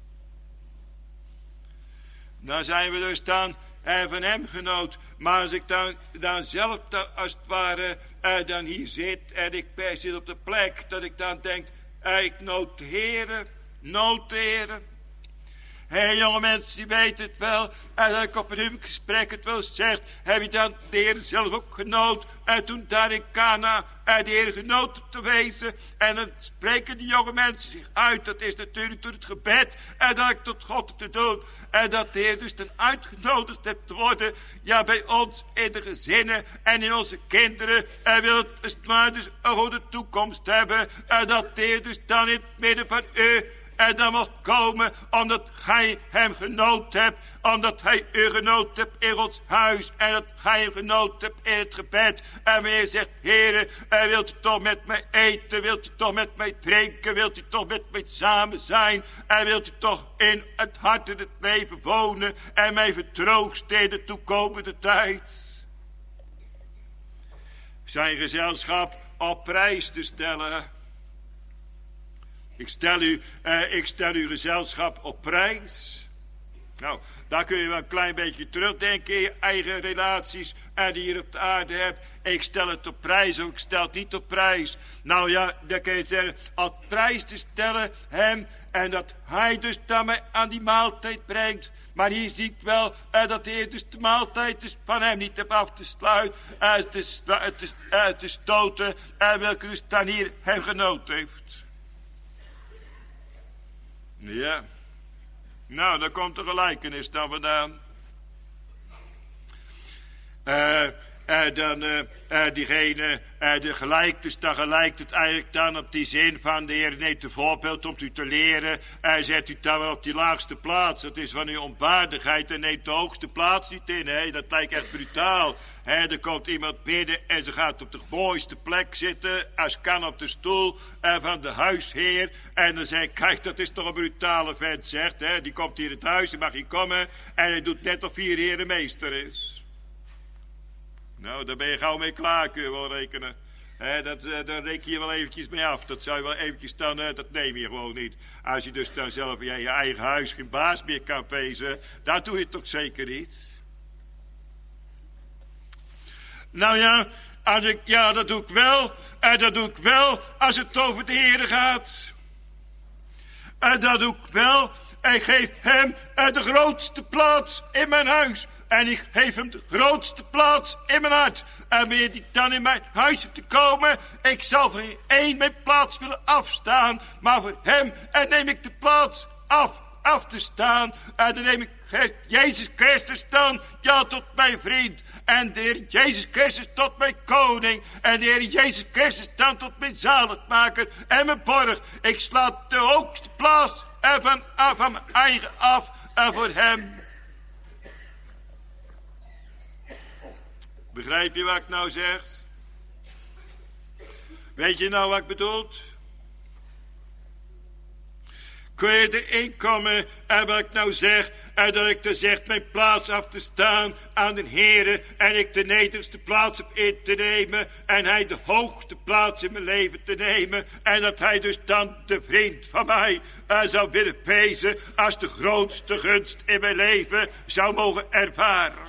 Dan zijn we dus dan eh, van hem genoot. Maar als ik dan, dan zelf dan, als het ware eh, dan hier zit. En ik ben, zit op de plek. Dat ik dan denk. Eh, ik nood de Heere. Nood de Heere. Hé hey, jonge mensen die weten het wel. En dat ik op een huwelijk gesprek het wel zegt. Heb je dan de Heer zelf ook genoot. En toen daar in Cana uh, de Heer genoten te wezen. En dan spreken die jonge mensen zich uit. Dat is natuurlijk door het gebed. En dat ik tot God te doen. En dat de Heer dus dan uitgenodigd hebt te worden. Ja, bij ons in de gezinnen en in onze kinderen. En wil het maar dus een goede toekomst hebben. En dat de Heer dus dan in het midden van u. En dan mocht komen omdat gij hem genoot hebt. Omdat hij u genoot hebt in ons huis. En dat gij hem genoot hebt in het gebed. En wanneer je zegt, Heere, wilt u toch met mij eten? Wilt u toch met mij drinken? Wilt u toch met mij samen zijn? En wilt u toch in het hart en het leven wonen? En mij vertroosten in de toekomende tijd? Zijn gezelschap op prijs te stellen. Ik stel u, uh, ik stel uw gezelschap op prijs. Nou, daar kun je wel een klein beetje terugdenken in je eigen relaties en die je hier op de aarde hebt. Ik stel het op prijs of ik stel het niet op prijs. Nou ja, dan kun je zeggen, op prijs te stellen hem en dat hij dus daarmee aan die maaltijd brengt. Maar hier zie ik wel uh, dat de Heer dus de maaltijd dus van hem niet heeft af te sluiten, uh, te, uh, te, uh, te stoten, en uh, welke dus dan hier hem genoten heeft. Ja, nou, daar komt de gelijkenis dan vandaan. Uh, uh, dan uh, uh, diegene, uh, de gelijk, dus dan gelijkt het eigenlijk dan op die zin van de Heer neemt een voorbeeld om u te leren. Hij uh, zet u dan wel op die laagste plaats. Dat is van uw onwaardigheid en neemt de hoogste plaats niet in. Hè? Dat lijkt echt brutaal. Hè? Er komt iemand binnen en ze gaat op de mooiste plek zitten. Als kan op de stoel uh, van de huisheer. En dan zeg ik, kijk, dat is toch een brutale vent, zegt. Hè? Die komt hier in het huis, die mag hier komen. En hij doet net of hij hier heer en meester is. Nou, daar ben je gauw mee klaar, kun je wel rekenen. He, dat, uh, daar reken je wel eventjes mee af. Dat zou je wel eventjes dan, uh, dat neem je gewoon niet. Als je dus dan zelf in je eigen huis geen baas meer kan wezen, dat doe je toch zeker niet? Nou ja, als ik, ja, dat doe ik wel. En dat doe ik wel als het over de Heer gaat. En dat doe ik wel. Ik geef hem uh, de grootste plaats in mijn huis. En ik geef hem de grootste plaats in mijn hart. En wanneer die dan in mijn huis te komen, ik zal voor één mijn plaats willen afstaan. Maar voor hem en neem ik de plaats af. af te staan. En dan neem ik Jezus Christus dan, ja, tot mijn vriend. En de Heer Jezus Christus tot mijn koning. En de Heer Jezus Christus dan tot mijn zaligmaker en mijn borg. Ik sla de hoogste plaats en van, van mijn eigen af en voor hem. Begrijp je wat ik nou zeg? Weet je nou wat ik bedoel? Kun je erin komen en wat ik nou zeg, en dat ik dan zeg mijn plaats af te staan aan de Heere en ik de nederigste plaats op in te nemen en hij de hoogste plaats in mijn leven te nemen en dat hij dus dan de vriend van mij uh, zou willen pezen als de grootste gunst in mijn leven zou mogen ervaren.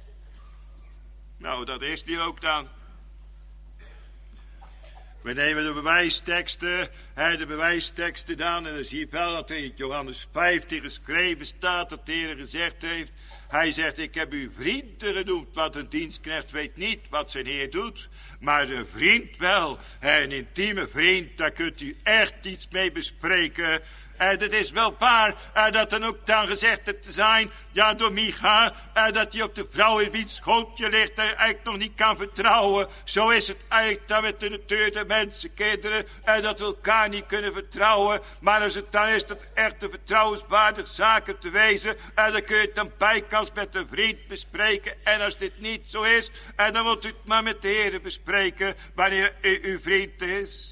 Nou, dat is die ook dan. We nemen de bewijsteksten, hè, de bewijsteksten dan, en dan zie je wel dat er in Johannes vijftien geschreven staat, dat de Heer gezegd heeft. Hij zegt, ik heb u vrienden genoemd, want een dienstknecht weet niet wat zijn Heer doet, maar een vriend wel. Een intieme vriend, daar kunt u echt iets mee bespreken. En het is wel waar uh, dat dan ook dan gezegd te zijn, ja, door Micha, uh, dat hij op de vrouw in wiens schootje ligt, hij eigenlijk nog niet kan vertrouwen. Zo is het eigenlijk dan met de natuur der mensen, kinderen, uh, dat we elkaar niet kunnen vertrouwen. Maar als het dan is dat echt een vertrouwenswaardig zaken te wezen, uh, dan kun je het dan bijkans met een vriend bespreken. En als dit niet zo is, uh, dan moet u het maar met de Heer bespreken, wanneer u uw vriend is.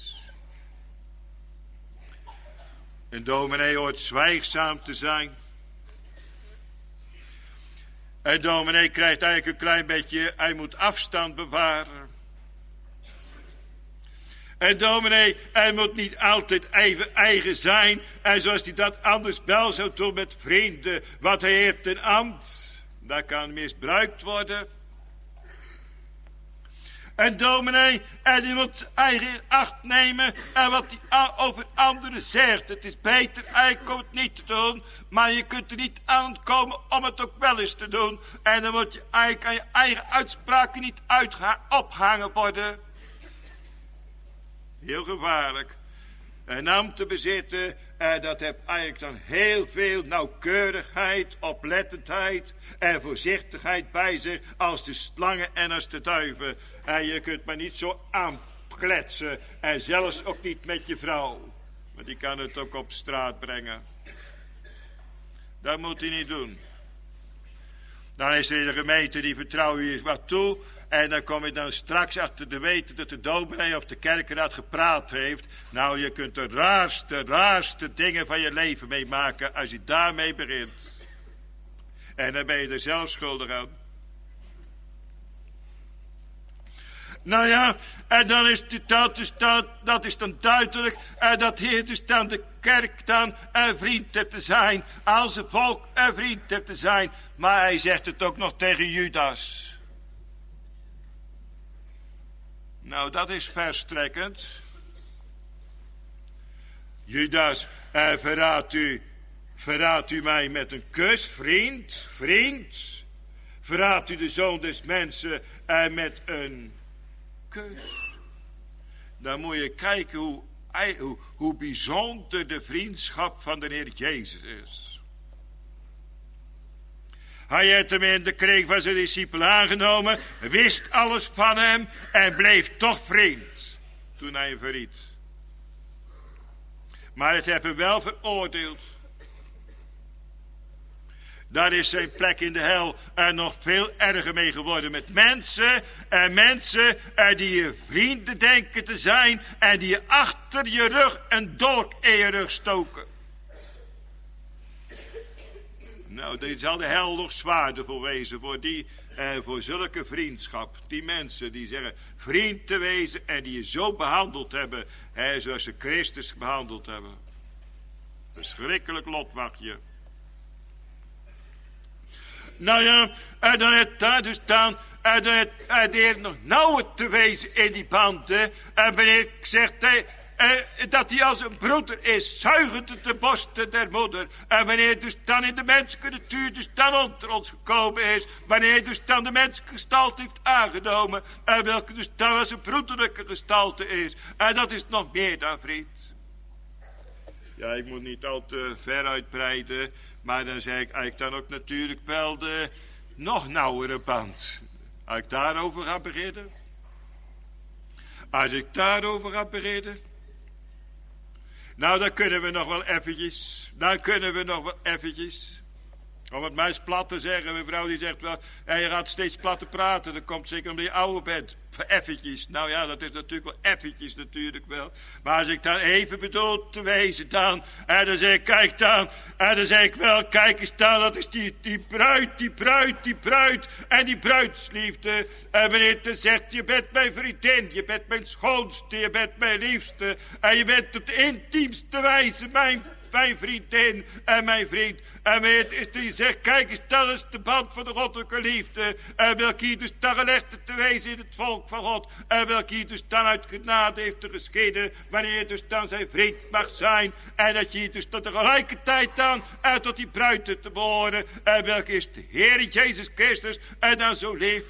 Een dominee hoort zwijgzaam te zijn. Een dominee krijgt eigenlijk een klein beetje, hij moet afstand bewaren. Een dominee, hij moet niet altijd even eigen zijn. En zoals hij dat anders wel zou doen met vrienden. Want hij heeft een ambt. Dat kan misbruikt worden. Een dominee, en die moet eigen acht nemen en wat hij over anderen zegt. Het is beter eigenlijk om het niet te doen, maar je kunt er niet aan komen om het ook wel eens te doen. En dan moet je eigenlijk aan je eigen uitspraken niet uitgaan, ophangen worden. Heel gevaarlijk. Een ambt te bezitten, en dat heeft eigenlijk dan heel veel nauwkeurigheid, oplettendheid en voorzichtigheid bij zich als de slangen en als de duiven. En je kunt maar niet zo aankletsen en zelfs ook niet met je vrouw. Want die kan het ook op straat brengen. Dat moet hij niet doen. Dan is er in de gemeente die vertrouwen je wat toe. En dan kom je dan straks achter te weten dat de dominee of de kerkenraad gepraat heeft. Nou, je kunt de raarste, raarste dingen van je leven meemaken als je daarmee begint. En dan ben je er zelf schuldig aan. Nou ja, en dan is dat, dus dat, dat is dan duidelijk en dat Heer dus dan de kerk dan een vriend heeft te zijn. Als het volk een vriend heeft te zijn. Maar hij zegt het ook nog tegen Judas. Nou, dat is verstrekkend. Judas, eh, verraadt u, verraadt u mij met een kus, vriend, vriend. Verraadt u de zoon des mensen eh, met een kus. Dan moet je kijken hoe, hoe, hoe bijzonder de vriendschap van de Heer Jezus is. Hij heeft hem in de kring van zijn discipel aangenomen, wist alles van hem en bleef toch vriend toen hij hem verriet. Maar het heeft hem wel veroordeeld. Daar is zijn plek in de hel er nog veel erger mee geworden met mensen. En mensen die je vrienden denken te zijn en die je achter je rug een dolk in je rug stoken. Nou, dit zal de hel nog zwaarder voor wezen, voor, die, eh, voor zulke vriendschap. Die mensen die zeggen vriend te wezen en die je zo behandeld hebben, hè, zoals ze Christus behandeld hebben. Verschrikkelijk lot wacht je. Nou ja, en dan heeft daar dus staan, en dan heeft de Heer nog nauwer te wezen in die banden. En wanneer ik zeg eh, dat hij als een broeder is, zuigend uit de borsten der moeder. En wanneer dus dan in de menselijke natuur dus dan onder ons gekomen is. Wanneer dus dan de menselijke gestalte heeft aangenomen. En welke dus dan als een broederlijke gestalte is. En dat is nog meer dan vriend. Ja, ik moet niet al te ver uitbreiden, maar dan zeg ik eigenlijk dan ook natuurlijk wel de nog nauwere band. Als ik daarover ga beginnen. Als ik daarover ga beginnen. Nou, dan kunnen we nog wel eventjes. Dan kunnen we nog wel eventjes. Om het maar eens plat te zeggen. Mijn vrouw die zegt wel, ja, je gaat steeds plat te praten. Dat komt zeker omdat je ouder bent. Eventjes. Nou ja, dat is natuurlijk wel eventjes natuurlijk wel. Maar als ik dan even bedoel te wezen dan. En dan zeg ik, kijk dan. En dan zeg ik wel, kijk eens dan. Dat is die, die bruid, die bruid, die bruid. En die bruidsliefde. En wanneer dan zegt, je bent mijn vriendin. Je bent mijn schoonste. Je bent mijn liefste. En je bent op de intiemste wijze mijn Mijn vriendin en mijn vriend. En weet is die zegt, kijk eens, dat is de band van de goddelijke liefde. En welke hier dus dan gelegd te wezen in het volk van God. En welke hier dus dan uit genade heeft te geschieden. Wanneer je dus dan zijn vriend mag zijn. En dat je hier dus dan tegelijkertijd dan uit tot die bruid te behoren. En welke is de Heer Jezus Christus. En dan zo lief.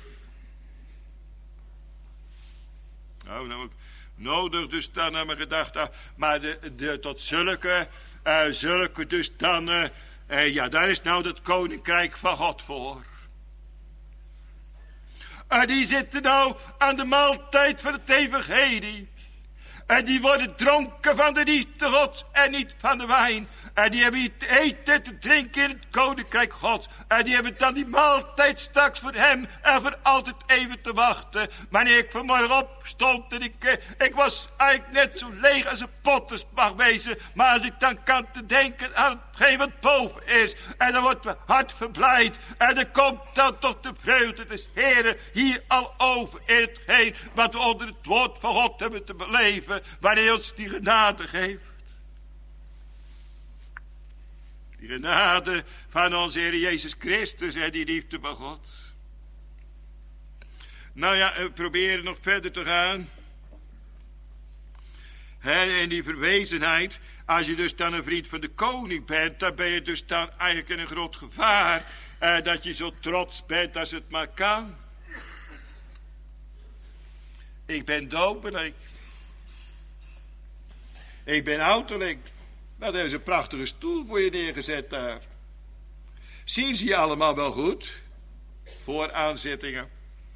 Nou, nou ook nodig dus dan aan mijn gedachten. Maar de, de, tot zulke... Uh, zulke dus dan, uh, uh, ja, daar is nou het koninkrijk van God voor. Uh, die zitten nou aan de maaltijd van het evangelie. En die worden dronken van de liefde Gods en niet van de wijn. En die hebben te eten en te drinken in het koninkrijk Gods. En die hebben dan die maaltijd straks voor hem en voor altijd even te wachten. Wanneer ik vanmorgen opstond en ik, ik was eigenlijk net zo leeg als een potters mag wezen. Maar als ik dan kan te denken aan hetgeen wat boven is. En dan wordt mijn hart verblijd. En dan komt dan toch de vreugde des Heren hier al over in hetgeen wat we onder het woord van God hebben te beleven. Wanneer hij ons die genade geeft. Die genade van onze Heer Jezus Christus en die liefde van God. Nou ja, we proberen nog verder te gaan. He, en die verwezenheid, als je dus dan een vriend van de koning bent, dan ben je dus dan eigenlijk in een groot gevaar. Eh, dat je zo trots bent als het maar kan. Ik ben dopeling. Ik ben ouderling. Dat is een prachtige stoel voor je neergezet daar. Zien ze je allemaal wel goed? Voor aanzittingen.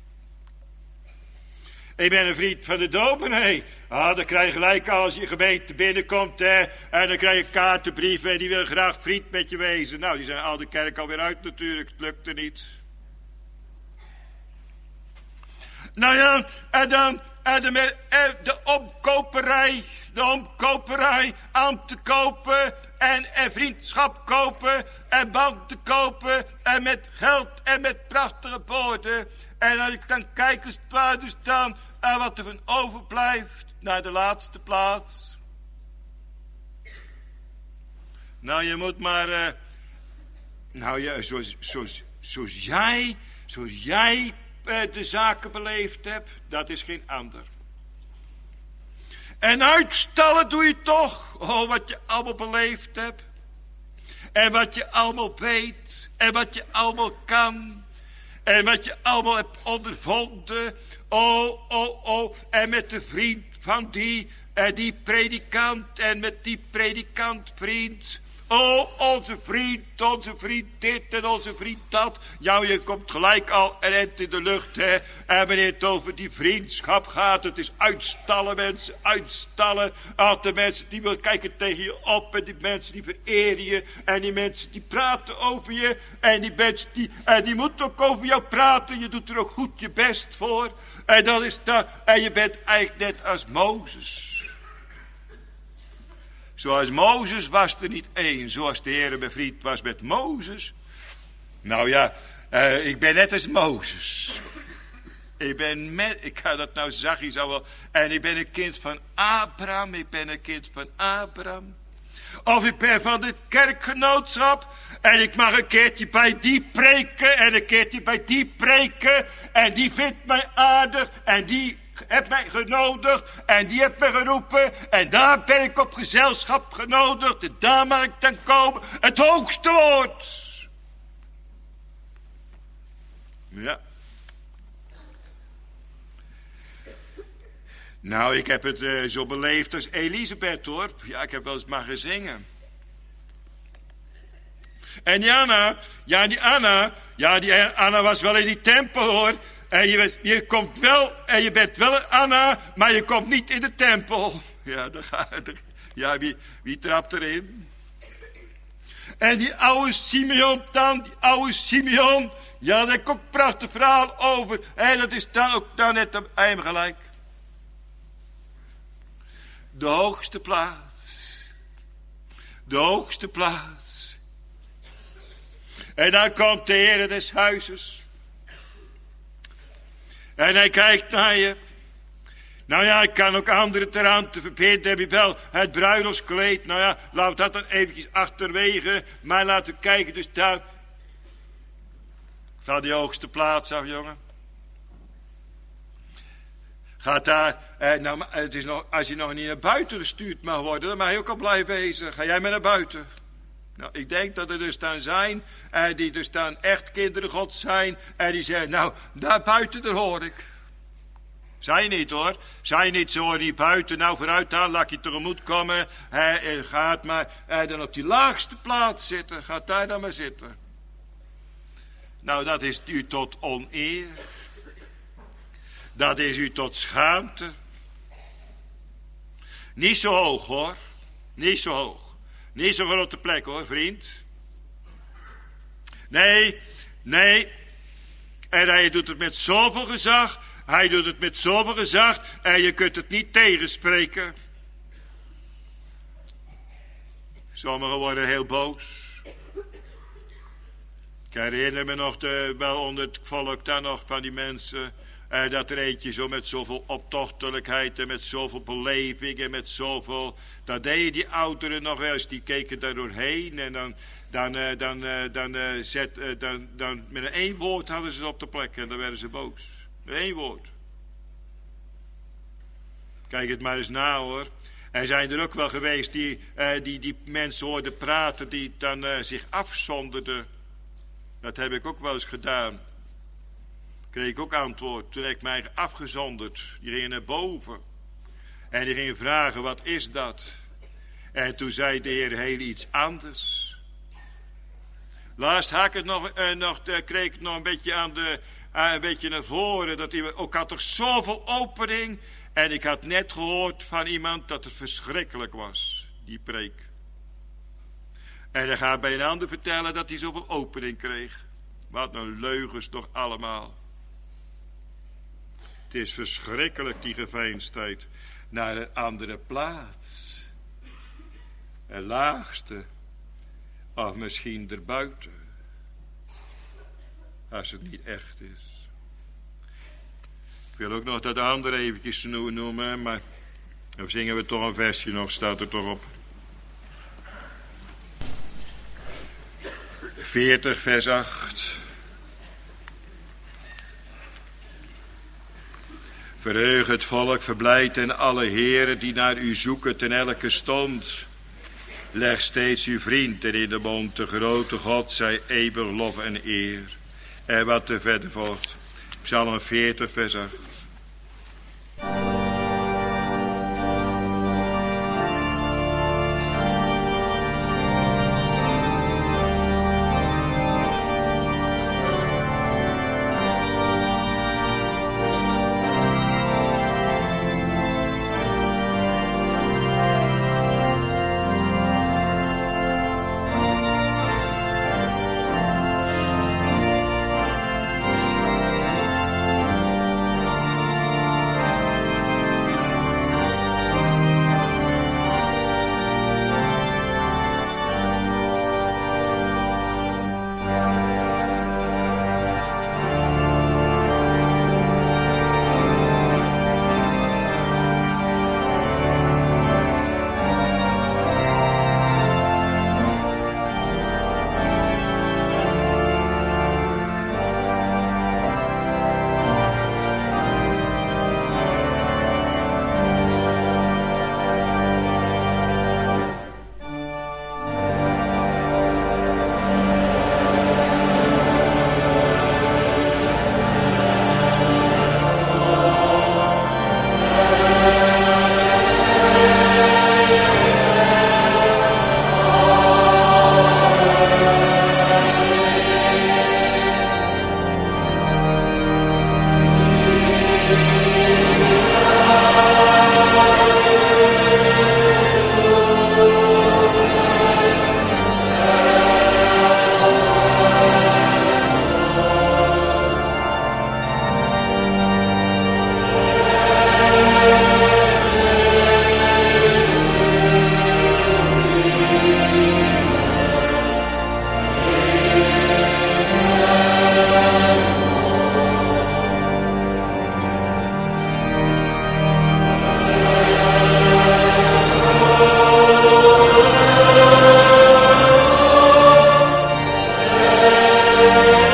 Ik ben een vriend van de dominee. Ah, dan krijg je gelijk als je gemeente binnenkomt. Hè, en dan krijg je kaartenbrieven en die wil graag vriend met je wezen. Nou, die zijn al de kerk alweer uit natuurlijk. Het lukte niet. Nou ja, en dan... En de, de omkoperij, de omkoperij, aan te kopen en, en vriendschap kopen en band te kopen en met geld en met prachtige woorden. En als ik dan kijk als het waar dus dan en wat er van overblijft naar de laatste plaats. Nou, je moet maar, uh, nou ja, zoals, zoals, zoals jij, zoals jij... de zaken beleefd heb, dat is geen ander. En uitstellen doe je toch, oh, wat je allemaal beleefd hebt. En wat je allemaal weet, en wat je allemaal kan. En wat je allemaal hebt ondervonden. Oh, oh, oh, en met de vriend van die, en die predikant, en met die predikant vriend. Oh, onze vriend, onze vriend dit en onze vriend dat. Ja, je komt gelijk al en rent in de lucht, hè. En wanneer het over die vriendschap gaat, het is uitstallen, mensen, uitstallen. Altijd mensen die willen kijken tegen je op en die mensen die vereren je. En die mensen die praten over je. En die mensen die, en die moeten ook over jou praten. Je doet er ook goed je best voor. En dan is dat, en je bent eigenlijk net als Mozes. Zoals Mozes was er niet één. Zoals de Heer bevriend was met Mozes. Nou ja, uh, ik ben net als Mozes. Ik ben met, ik ga dat nou zachtjes al wel. En ik ben een kind van Abraham. Ik ben een kind van Abraham. Of ik ben van dit kerkgenootschap. En ik mag een keertje bij die preken. En een keertje bij die preken. En die vindt mij aardig. En die heeft mij genodigd. En die heeft mij geroepen. En daar ben ik op gezelschap genodigd. En daar mag ik dan komen. Het hoogste woord. Ja. Nou, ik heb het uh, zo beleefd als Elisabeth, hoor. Ja, ik heb wel eens maar gezingen. En die Anna, ja, die Anna, ja, die Anna was wel in die tempel, hoor. En je, je komt wel, en je bent wel een Anna, maar je komt niet in de tempel. Ja, dan gaat er, ja, wie, wie trapt erin? En die oude Simeon dan, die oude Simeon, ja, daar komt een prachtig verhaal over. En dat is dan ook dan net aan hem gelijk. De hoogste plaats. De hoogste plaats. En dan komt de Heer des huizes. En hij kijkt naar je. Nou ja, ik kan ook andere teranten verbinden. Heb je wel het bruiloftskleed. Nou ja, laat dat dan eventjes achterwege. Maar laten we kijken dus daar. Van die hoogste plaats af, jongen. Gaat daar, eh, nou, het is nog, als je nog niet naar buiten gestuurd mag worden, dan mag je ook al blijven wezen. Ga jij maar naar buiten. Nou, ik denk dat er dus dan zijn, eh, die dus dan echt kinderen God zijn, en die zeggen, nou, daar buiten, daar hoor ik. Zij niet, hoor. Zij niet zo die buiten, nou vooruit dan, laat je tegemoet komen, eh, en gaat maar eh, dan op die laagste plaats zitten. Gaat daar dan maar zitten. Nou, dat is u tot oneer. Dat is u tot schaamte. Niet zo hoog, hoor. Niet zo hoog. Niet zo grote plek, hoor, vriend. Nee, nee. En hij doet het met zoveel gezag. Hij doet het met zoveel gezag. En je kunt het niet tegenspreken. Sommigen worden heel boos. Ik herinner me nog de, wel onder het volk dan nog van die mensen. Eh, dat er eentje zo met zoveel optochtelijkheid en met zoveel beleving en met zoveel. Dat deden die ouderen nog wel eens, die keken daar doorheen. En dan, dan, uh, dan, uh, dan, uh, zet, uh, dan, dan met een één woord hadden ze op de plek en dan werden ze boos. Met één woord. Kijk het maar eens na, hoor. Er zijn er ook wel geweest die uh, die, die mensen hoorden praten die dan uh, zich afzonderden. Dat heb ik ook wel eens gedaan. Kreeg ik ook antwoord. Toen heb ik mij afgezonderd. Die ging naar boven. En die ging vragen, wat is dat? En toen zei de Heer heel iets anders. Laatst had ik het nog, uh, nog, uh, kreeg ik het nog een beetje, aan de, uh, een beetje naar voren. Dat hij, ook had toch zoveel opening. En ik had net gehoord van iemand dat het verschrikkelijk was. Die preek. En dan gaat bij een ander vertellen dat hij zoveel opening kreeg. Wat een leugens toch allemaal. Het is verschrikkelijk, die geveinsdheid. Naar een andere plaats. Een laagste. Of misschien erbuiten. Als het niet echt is. Ik wil ook nog dat andere eventjes noemen. Maar dan zingen we toch een versje nog. Staat er toch op. veertig vers acht. Verheug het volk, verblijd en alle heren die naar u zoeken ten elke stond. Leg steeds uw vriend er in de mond, de grote God, zij eeuwig lof en eer. En wat er verder volgt. Psalm veertig vers acht.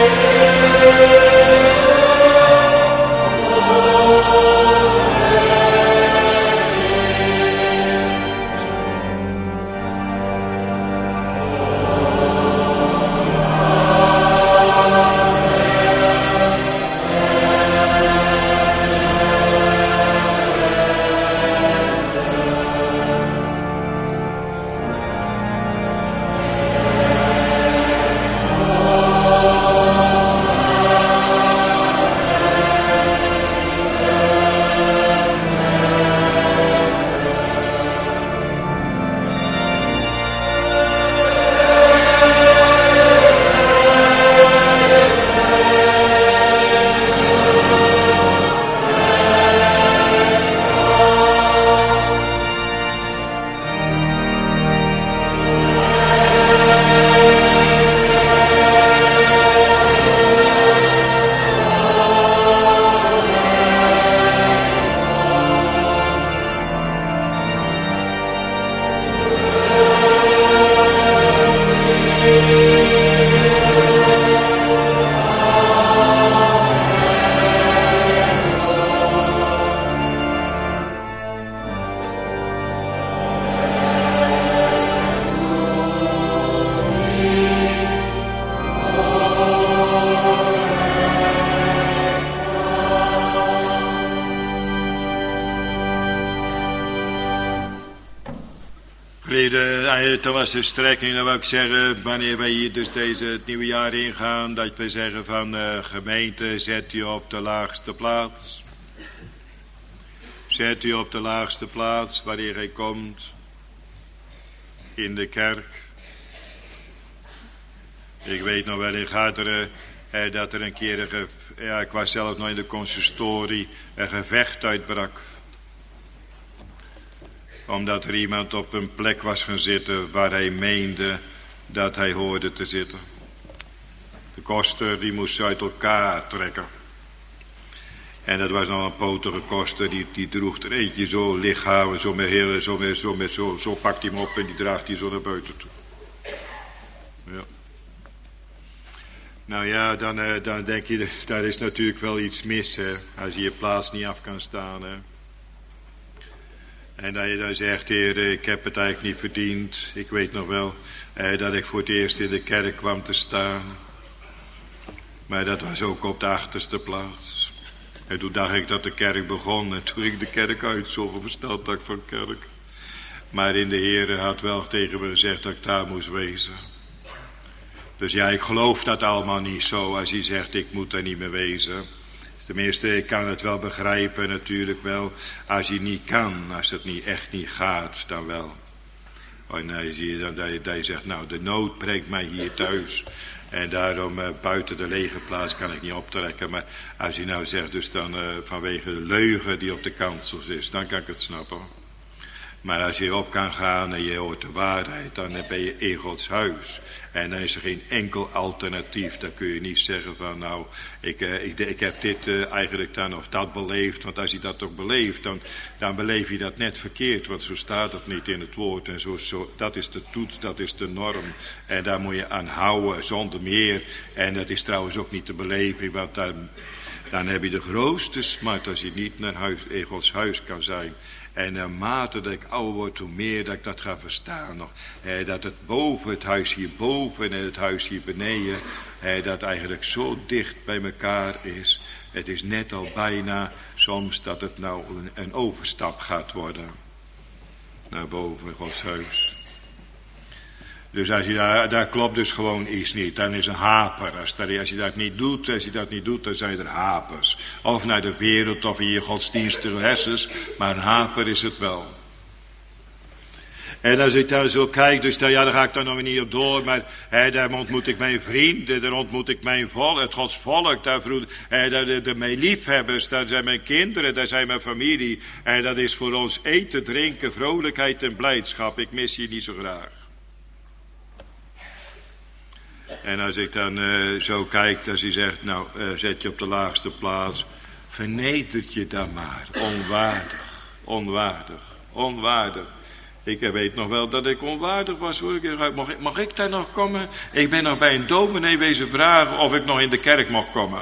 Dat was de strekking, dan wil ik zeggen, wanneer wij hier dus deze het nieuwe jaar ingaan, dat we zeggen van uh, gemeente, zet u op de laagste plaats. Zet u op de laagste plaats wanneer hij komt in de kerk. Ik weet nog wel in Garderen eh, dat er een keer, een ge, ja, ik was zelf nog in de consistorie, een gevecht uitbrak. Omdat er iemand op een plek was gaan zitten waar hij meende dat hij hoorde te zitten. De koster die moest uit elkaar trekken. En dat was nog een potige koster, die, die droeg er eentje zo lichamen, zo met heel, zo met, zo met, zo, zo pakt hij hem op en die draagt hij zo naar buiten toe. Ja. Nou ja, dan, uh, dan denk je, daar is natuurlijk wel iets mis, hè, als je je plaats niet af kan staan, hè. En dat je dan zegt, Heer, ik heb het eigenlijk niet verdiend. Ik weet nog wel eh, dat ik voor het eerst in de kerk kwam te staan. Maar dat was ook op de achterste plaats. En toen dacht ik dat de kerk begon. En toen ik de kerk uit, zoveel verstand had ik van kerk. Maar in de Heer had wel tegen me gezegd dat ik daar moest wezen. Dus ja, ik geloof dat allemaal niet zo als hij zegt, ik moet daar niet meer wezen. Tenminste, ik kan het wel begrijpen natuurlijk wel. Als je niet kan, als het niet, echt niet gaat, dan wel. En dan zie je dan dat je, dat je zegt, nou, de nood brengt mij hier thuis. En daarom uh, buiten de lege plaats kan ik niet optrekken. Maar als je nou zegt, dus dan uh, vanwege de leugen die op de kansels is, dan kan ik het snappen. Maar als je op kan gaan en je hoort de waarheid, dan ben je in Gods huis. En dan is er geen enkel alternatief. Dan kun je niet zeggen van nou, ik, uh, ik, ik heb dit uh, eigenlijk dan of dat beleefd. Want als je dat toch beleeft, dan, dan beleef je dat net verkeerd. Want zo staat het niet in het woord. En zo, zo, dat is de toets, dat is de norm. En daar moet je aan houden, zonder meer. En dat is trouwens ook niet de beleving, want dan, dan heb je de grootste smart als je niet naar huis, in Gods huis kan zijn. En naarmate dat ik ouder word, hoe meer dat ik dat ga verstaan nog. Eh, dat het boven, het huis hierboven en het huis hier beneden, eh, dat eigenlijk zo dicht bij elkaar is. Het is net al bijna soms dat het nou een, een overstap gaat worden. Naar boven, Gods huis. Dus als je daar, daar klopt dus gewoon iets niet. Dan is een haper. Als, daar, als je dat niet doet, als je dat niet doet, dan zijn er hapers. Of naar de wereld of in je godsdienstige hersens. Maar een haper is het wel. En als ik daar zo kijk, dus daar, ja, daar ga ik dan nog niet op door. Maar hè, daar ontmoet ik mijn vrienden, daar ontmoet ik mijn volk, het Gods volk. Daar, hè, daar de, de, mijn liefhebbers, daar zijn mijn kinderen, daar zijn mijn familie. En dat is voor ons eten, drinken, vrolijkheid en blijdschap. Ik mis je niet zo graag. En als ik dan uh, zo kijk, als hij zegt, nou, uh, zet je op de laagste plaats, vernedert je dan maar. Onwaardig, onwaardig, onwaardig. Ik weet nog wel dat ik onwaardig was. Hoor. Mag, ik, mag ik daar nog komen? Ik ben nog bij een dominee wezen vragen of ik nog in de kerk mag komen.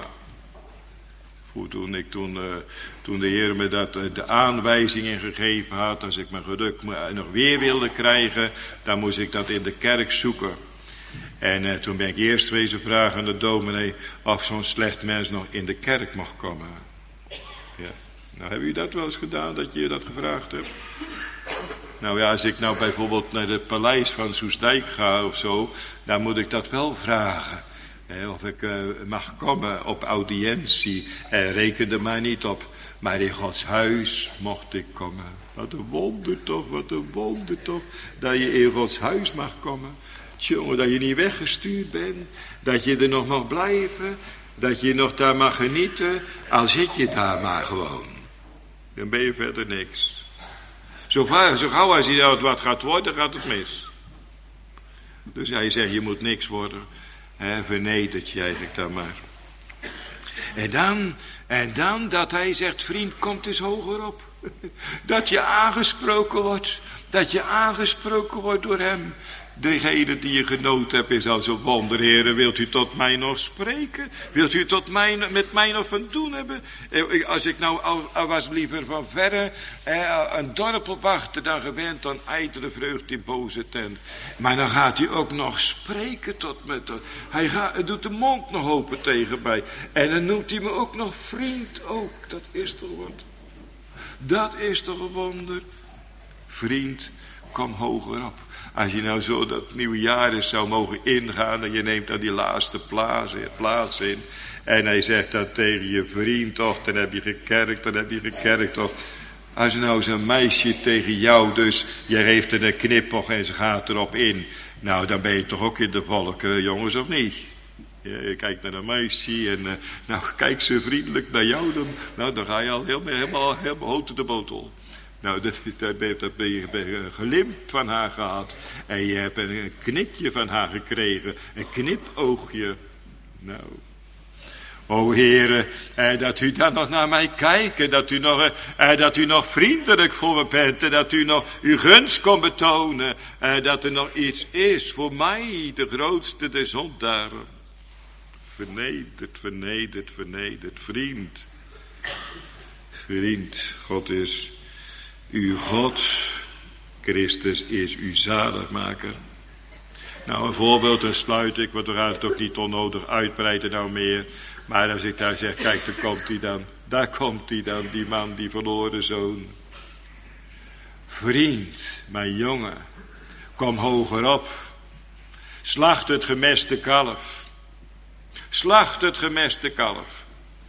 Goed, toen, ik, toen, uh, toen de Heer me dat, uh, de aanwijzingen gegeven had, als ik mijn geluk nog weer wilde krijgen, dan moest ik dat in de kerk zoeken. En uh, toen ben ik eerst wezen vragen aan de dominee of zo'n slecht mens nog in de kerk mag komen. Ja. Nou, hebben jullie dat wel eens gedaan, dat je dat gevraagd hebt? Nou ja, als ik nou bijvoorbeeld naar het paleis van Soestdijk ga of zo, dan moet ik dat wel vragen. He, of ik uh, mag komen op audiëntie. En reken er maar niet op. Maar in Gods huis mocht ik komen. Wat een wonder toch, wat een wonder toch. Dat je in Gods huis mag komen. Tjonge, dat je niet weggestuurd bent. Dat je er nog mag blijven. Dat je nog daar mag genieten. Al zit je daar maar gewoon. Dan ben je verder niks. Zo, vaar, zo gauw als je nou wat gaat worden, gaat het mis. Dus hij zegt, je moet niks worden. He, vernedert je eigenlijk dan maar. En dan, en dan dat hij zegt, vriend, komt eens hoger op. Dat je aangesproken wordt. Dat je aangesproken wordt door hem. Degene die je genoten hebt is als een wonder. Heren, wilt u tot mij nog spreken? Wilt u tot mij, met mij nog van doen hebben? Als ik nou al, al was liever van verre eh, een dorp opwachten dan gewend dan ijdele vreugd in boze tent. Maar dan gaat u ook nog spreken tot me. Tot. Hij gaat, doet de mond nog open tegen mij. En dan noemt hij me ook nog vriend ook. Dat is toch wat? Dat is toch een wonder? Vriend, kom hoger op. Als je nou zo dat nieuwe jaar is zou mogen ingaan en je neemt dan die laatste plaats, plaats in. En hij zegt dat tegen je vriend toch, dan heb je gekerkt, dan heb je gekerkt toch. Als nou zo'n meisje tegen jou dus, je geeft er een knipoog en ze gaat erop in. Nou dan ben je toch ook in de volken jongens of niet? Ja, je kijkt naar een meisje en uh, nou kijkt ze vriendelijk naar jou, dan, nou dan ga je al helemaal, helemaal, helemaal hoog de botel. Nou, dat, dat, dat ben je een glimp van haar gehad. En je hebt een knikje van haar gekregen. Een knipoogje. Nou. O Heere, eh, dat u dan nog naar mij kijkt. Dat u nog, eh, dat u nog vriendelijk voor me bent. En dat u nog uw gunst kon betonen. Eh, dat er nog iets is voor mij, de grootste der zondaren. Vernederd, vernederd, vernederd. Vriend. Vriend, God is uw God, Christus is uw zaligmaker. Nou, een voorbeeld, dan sluit ik, want we gaan het toch niet onnodig uitbreiden nou meer. Maar als ik daar zeg, kijk, daar komt hij dan. Daar komt hij dan, die man, die verloren zoon. Vriend, mijn jongen, kom hoger op. Slacht het gemeste kalf. Slacht het gemeste kalf.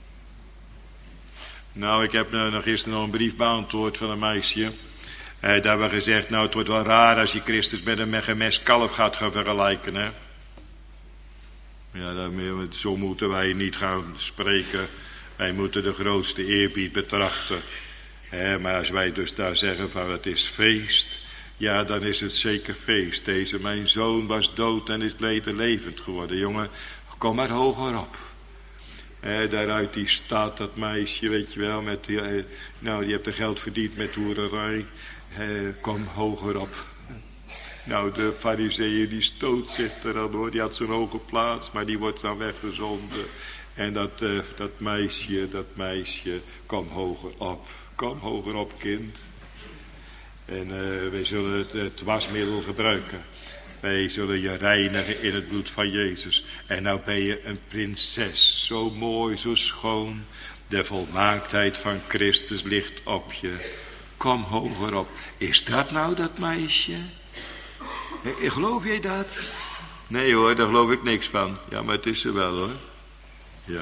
Nou, ik heb nou nog gisteren nog een brief beantwoord van een meisje. Eh, daar we gezegd, nou het wordt wel raar als je Christus met een gemest kalf gaat gaan vergelijken, hè. Ja, dan, zo moeten wij niet gaan spreken. Wij moeten de grootste eerbied betrachten. Eh, maar als wij dus daar zeggen van het is feest, ja dan is het zeker feest. Deze mijn zoon was dood en is weder levend geworden. Jongen, kom maar hoger op. Eh, daaruit die staat dat meisje, weet je wel, met die, eh, nou die hebt er geld verdiend met hoererij. Eh, kom hoger op. Nou, de farizeeën die stoot zich er dan hoor, die had zo'n hoge plaats, maar die wordt dan weggezonden. En dat, uh, dat meisje, dat meisje, kom hoger op. Kom hoger op, kind. En uh, wij zullen het, het wasmiddel gebruiken. Wij zullen je reinigen in het bloed van Jezus. En nou ben je een prinses. Zo mooi, zo schoon. De volmaaktheid van Christus ligt op je. Kom hoger op. Is dat nou dat meisje? He, geloof jij dat? Nee hoor, daar geloof ik niks van. Ja, maar het is er wel hoor. Ja.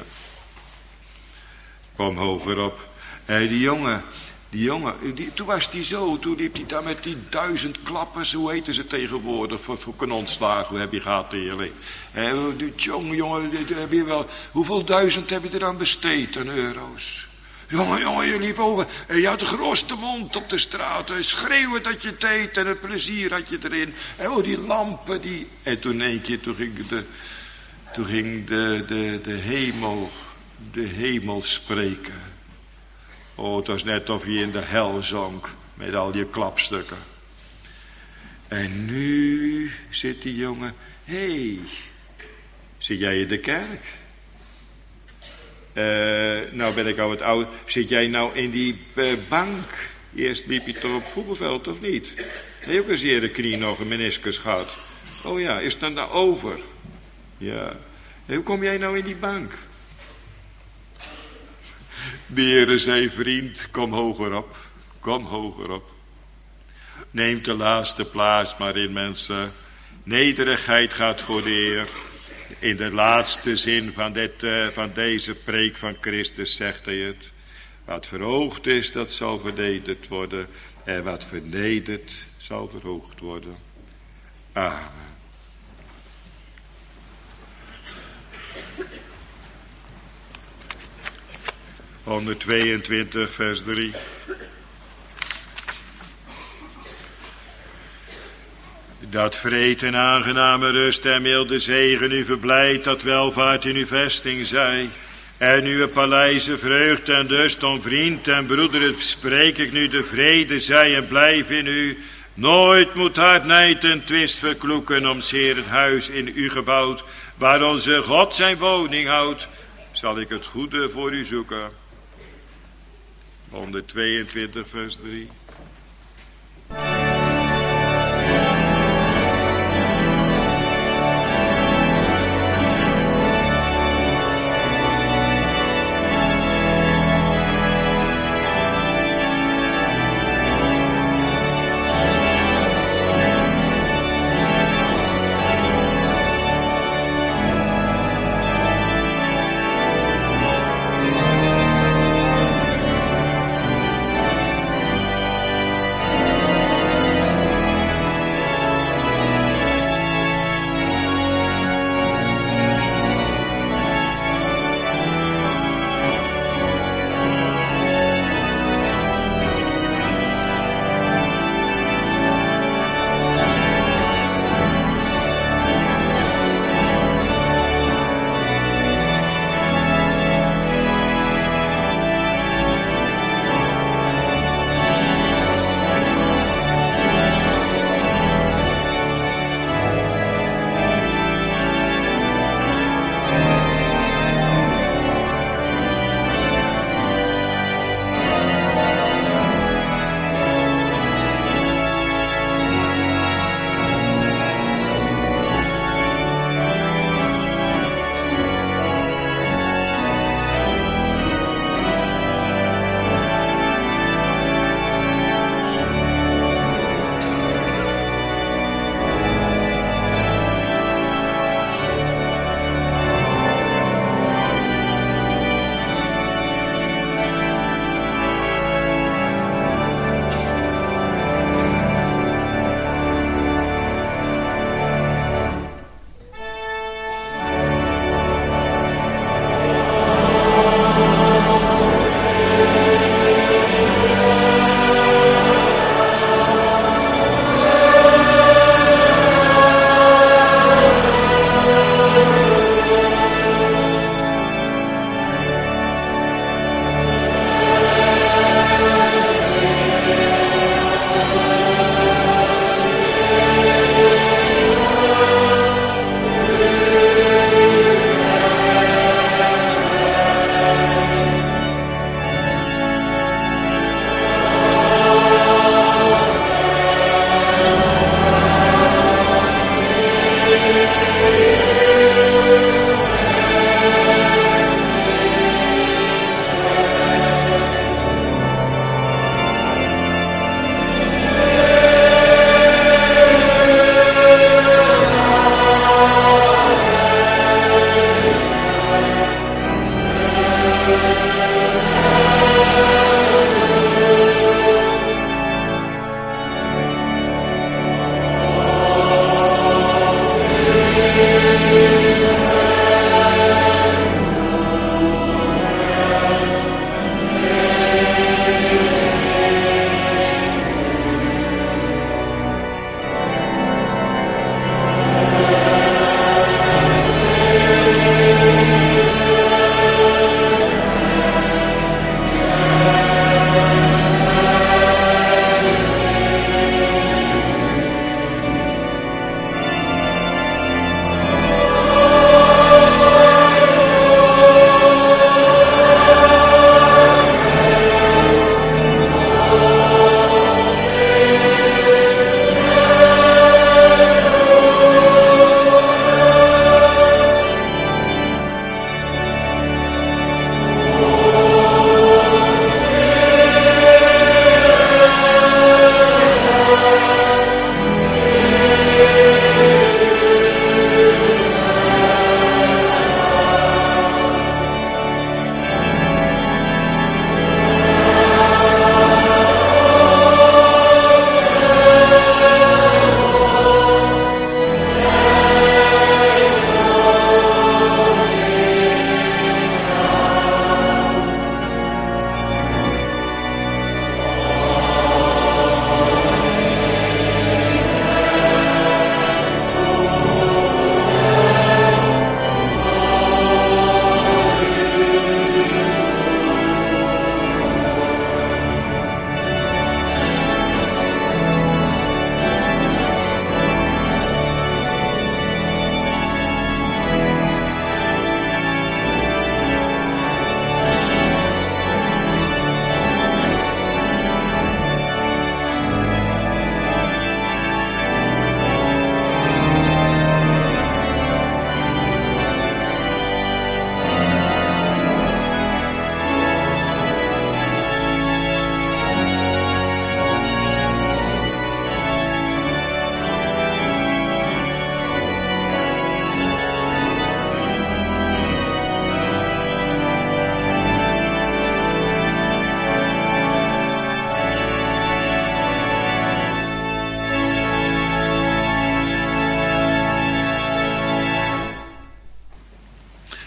Kom hoger op. Hé, die jongen... Die jongen, die, toen was die zo, toen liep hij daar met die duizend klappers, hoe heten ze tegenwoordig, voor, voor kanonslagen, hoe heb je gehad eerlijk. En die jongen, jongen, die, die heb je wel, hoeveel duizend heb je er aan besteed, aan euro's? Jongen, jongen, je liep over, en je had de grootste mond op de straat, schreeuwen dat je het deed en het plezier had je erin. En oh, die lampen, die... En toen een keer, toen ging de, toen ging de, de, de hemel, de hemel spreken. Oh, het was net of je in de hel zonk met al je klapstukken. En nu zit die jongen. Hé, hey, zit jij in de kerk? Uh, nou ben ik al wat oud. Zit jij nou in die uh, bank? Eerst liep je toch op het voetbalveld of niet? Heb je ook eens eerder knie nog een meniscus gehad? Oh ja, is dat nou over? Ja. Hoe kom jij nou in die bank? De Heere zei, vriend, kom hoger op. Kom hoger op. Neem de laatste plaats maar in, mensen. Nederigheid gaat voor de Heer. In de laatste zin van, dit, uh, van deze preek van Christus zegt hij het. Wat verhoogd is, dat zal vernederd worden. En wat vernederd zal verhoogd worden. Amen. honderdtweeëntwintig vers drie. Dat vreed en aangename rust en milde zegen u verblijdt, dat welvaart in uw vesting zij. En uw paleizen vreugd en lust om vriend en broeder, spreek ik nu de vrede zij en blijf in u. Nooit moet haar nijd en twist verkloeken om zeer een huis in u gebouwd, waar onze God zijn woning houdt, zal ik het goede voor u zoeken. honderdtweeëntwintig vers drie.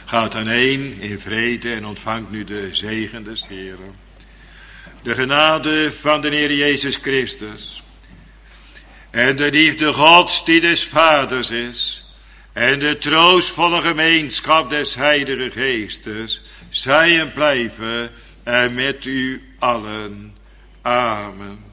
Gaat dan heen in vrede en ontvangt nu de zegen des Heeren. De genade van de Heer Jezus Christus. En de liefde Gods die des Vaders is. En de troostvolle gemeenschap des Heilige Geestes. Zij en blijven en met u allen. Amen.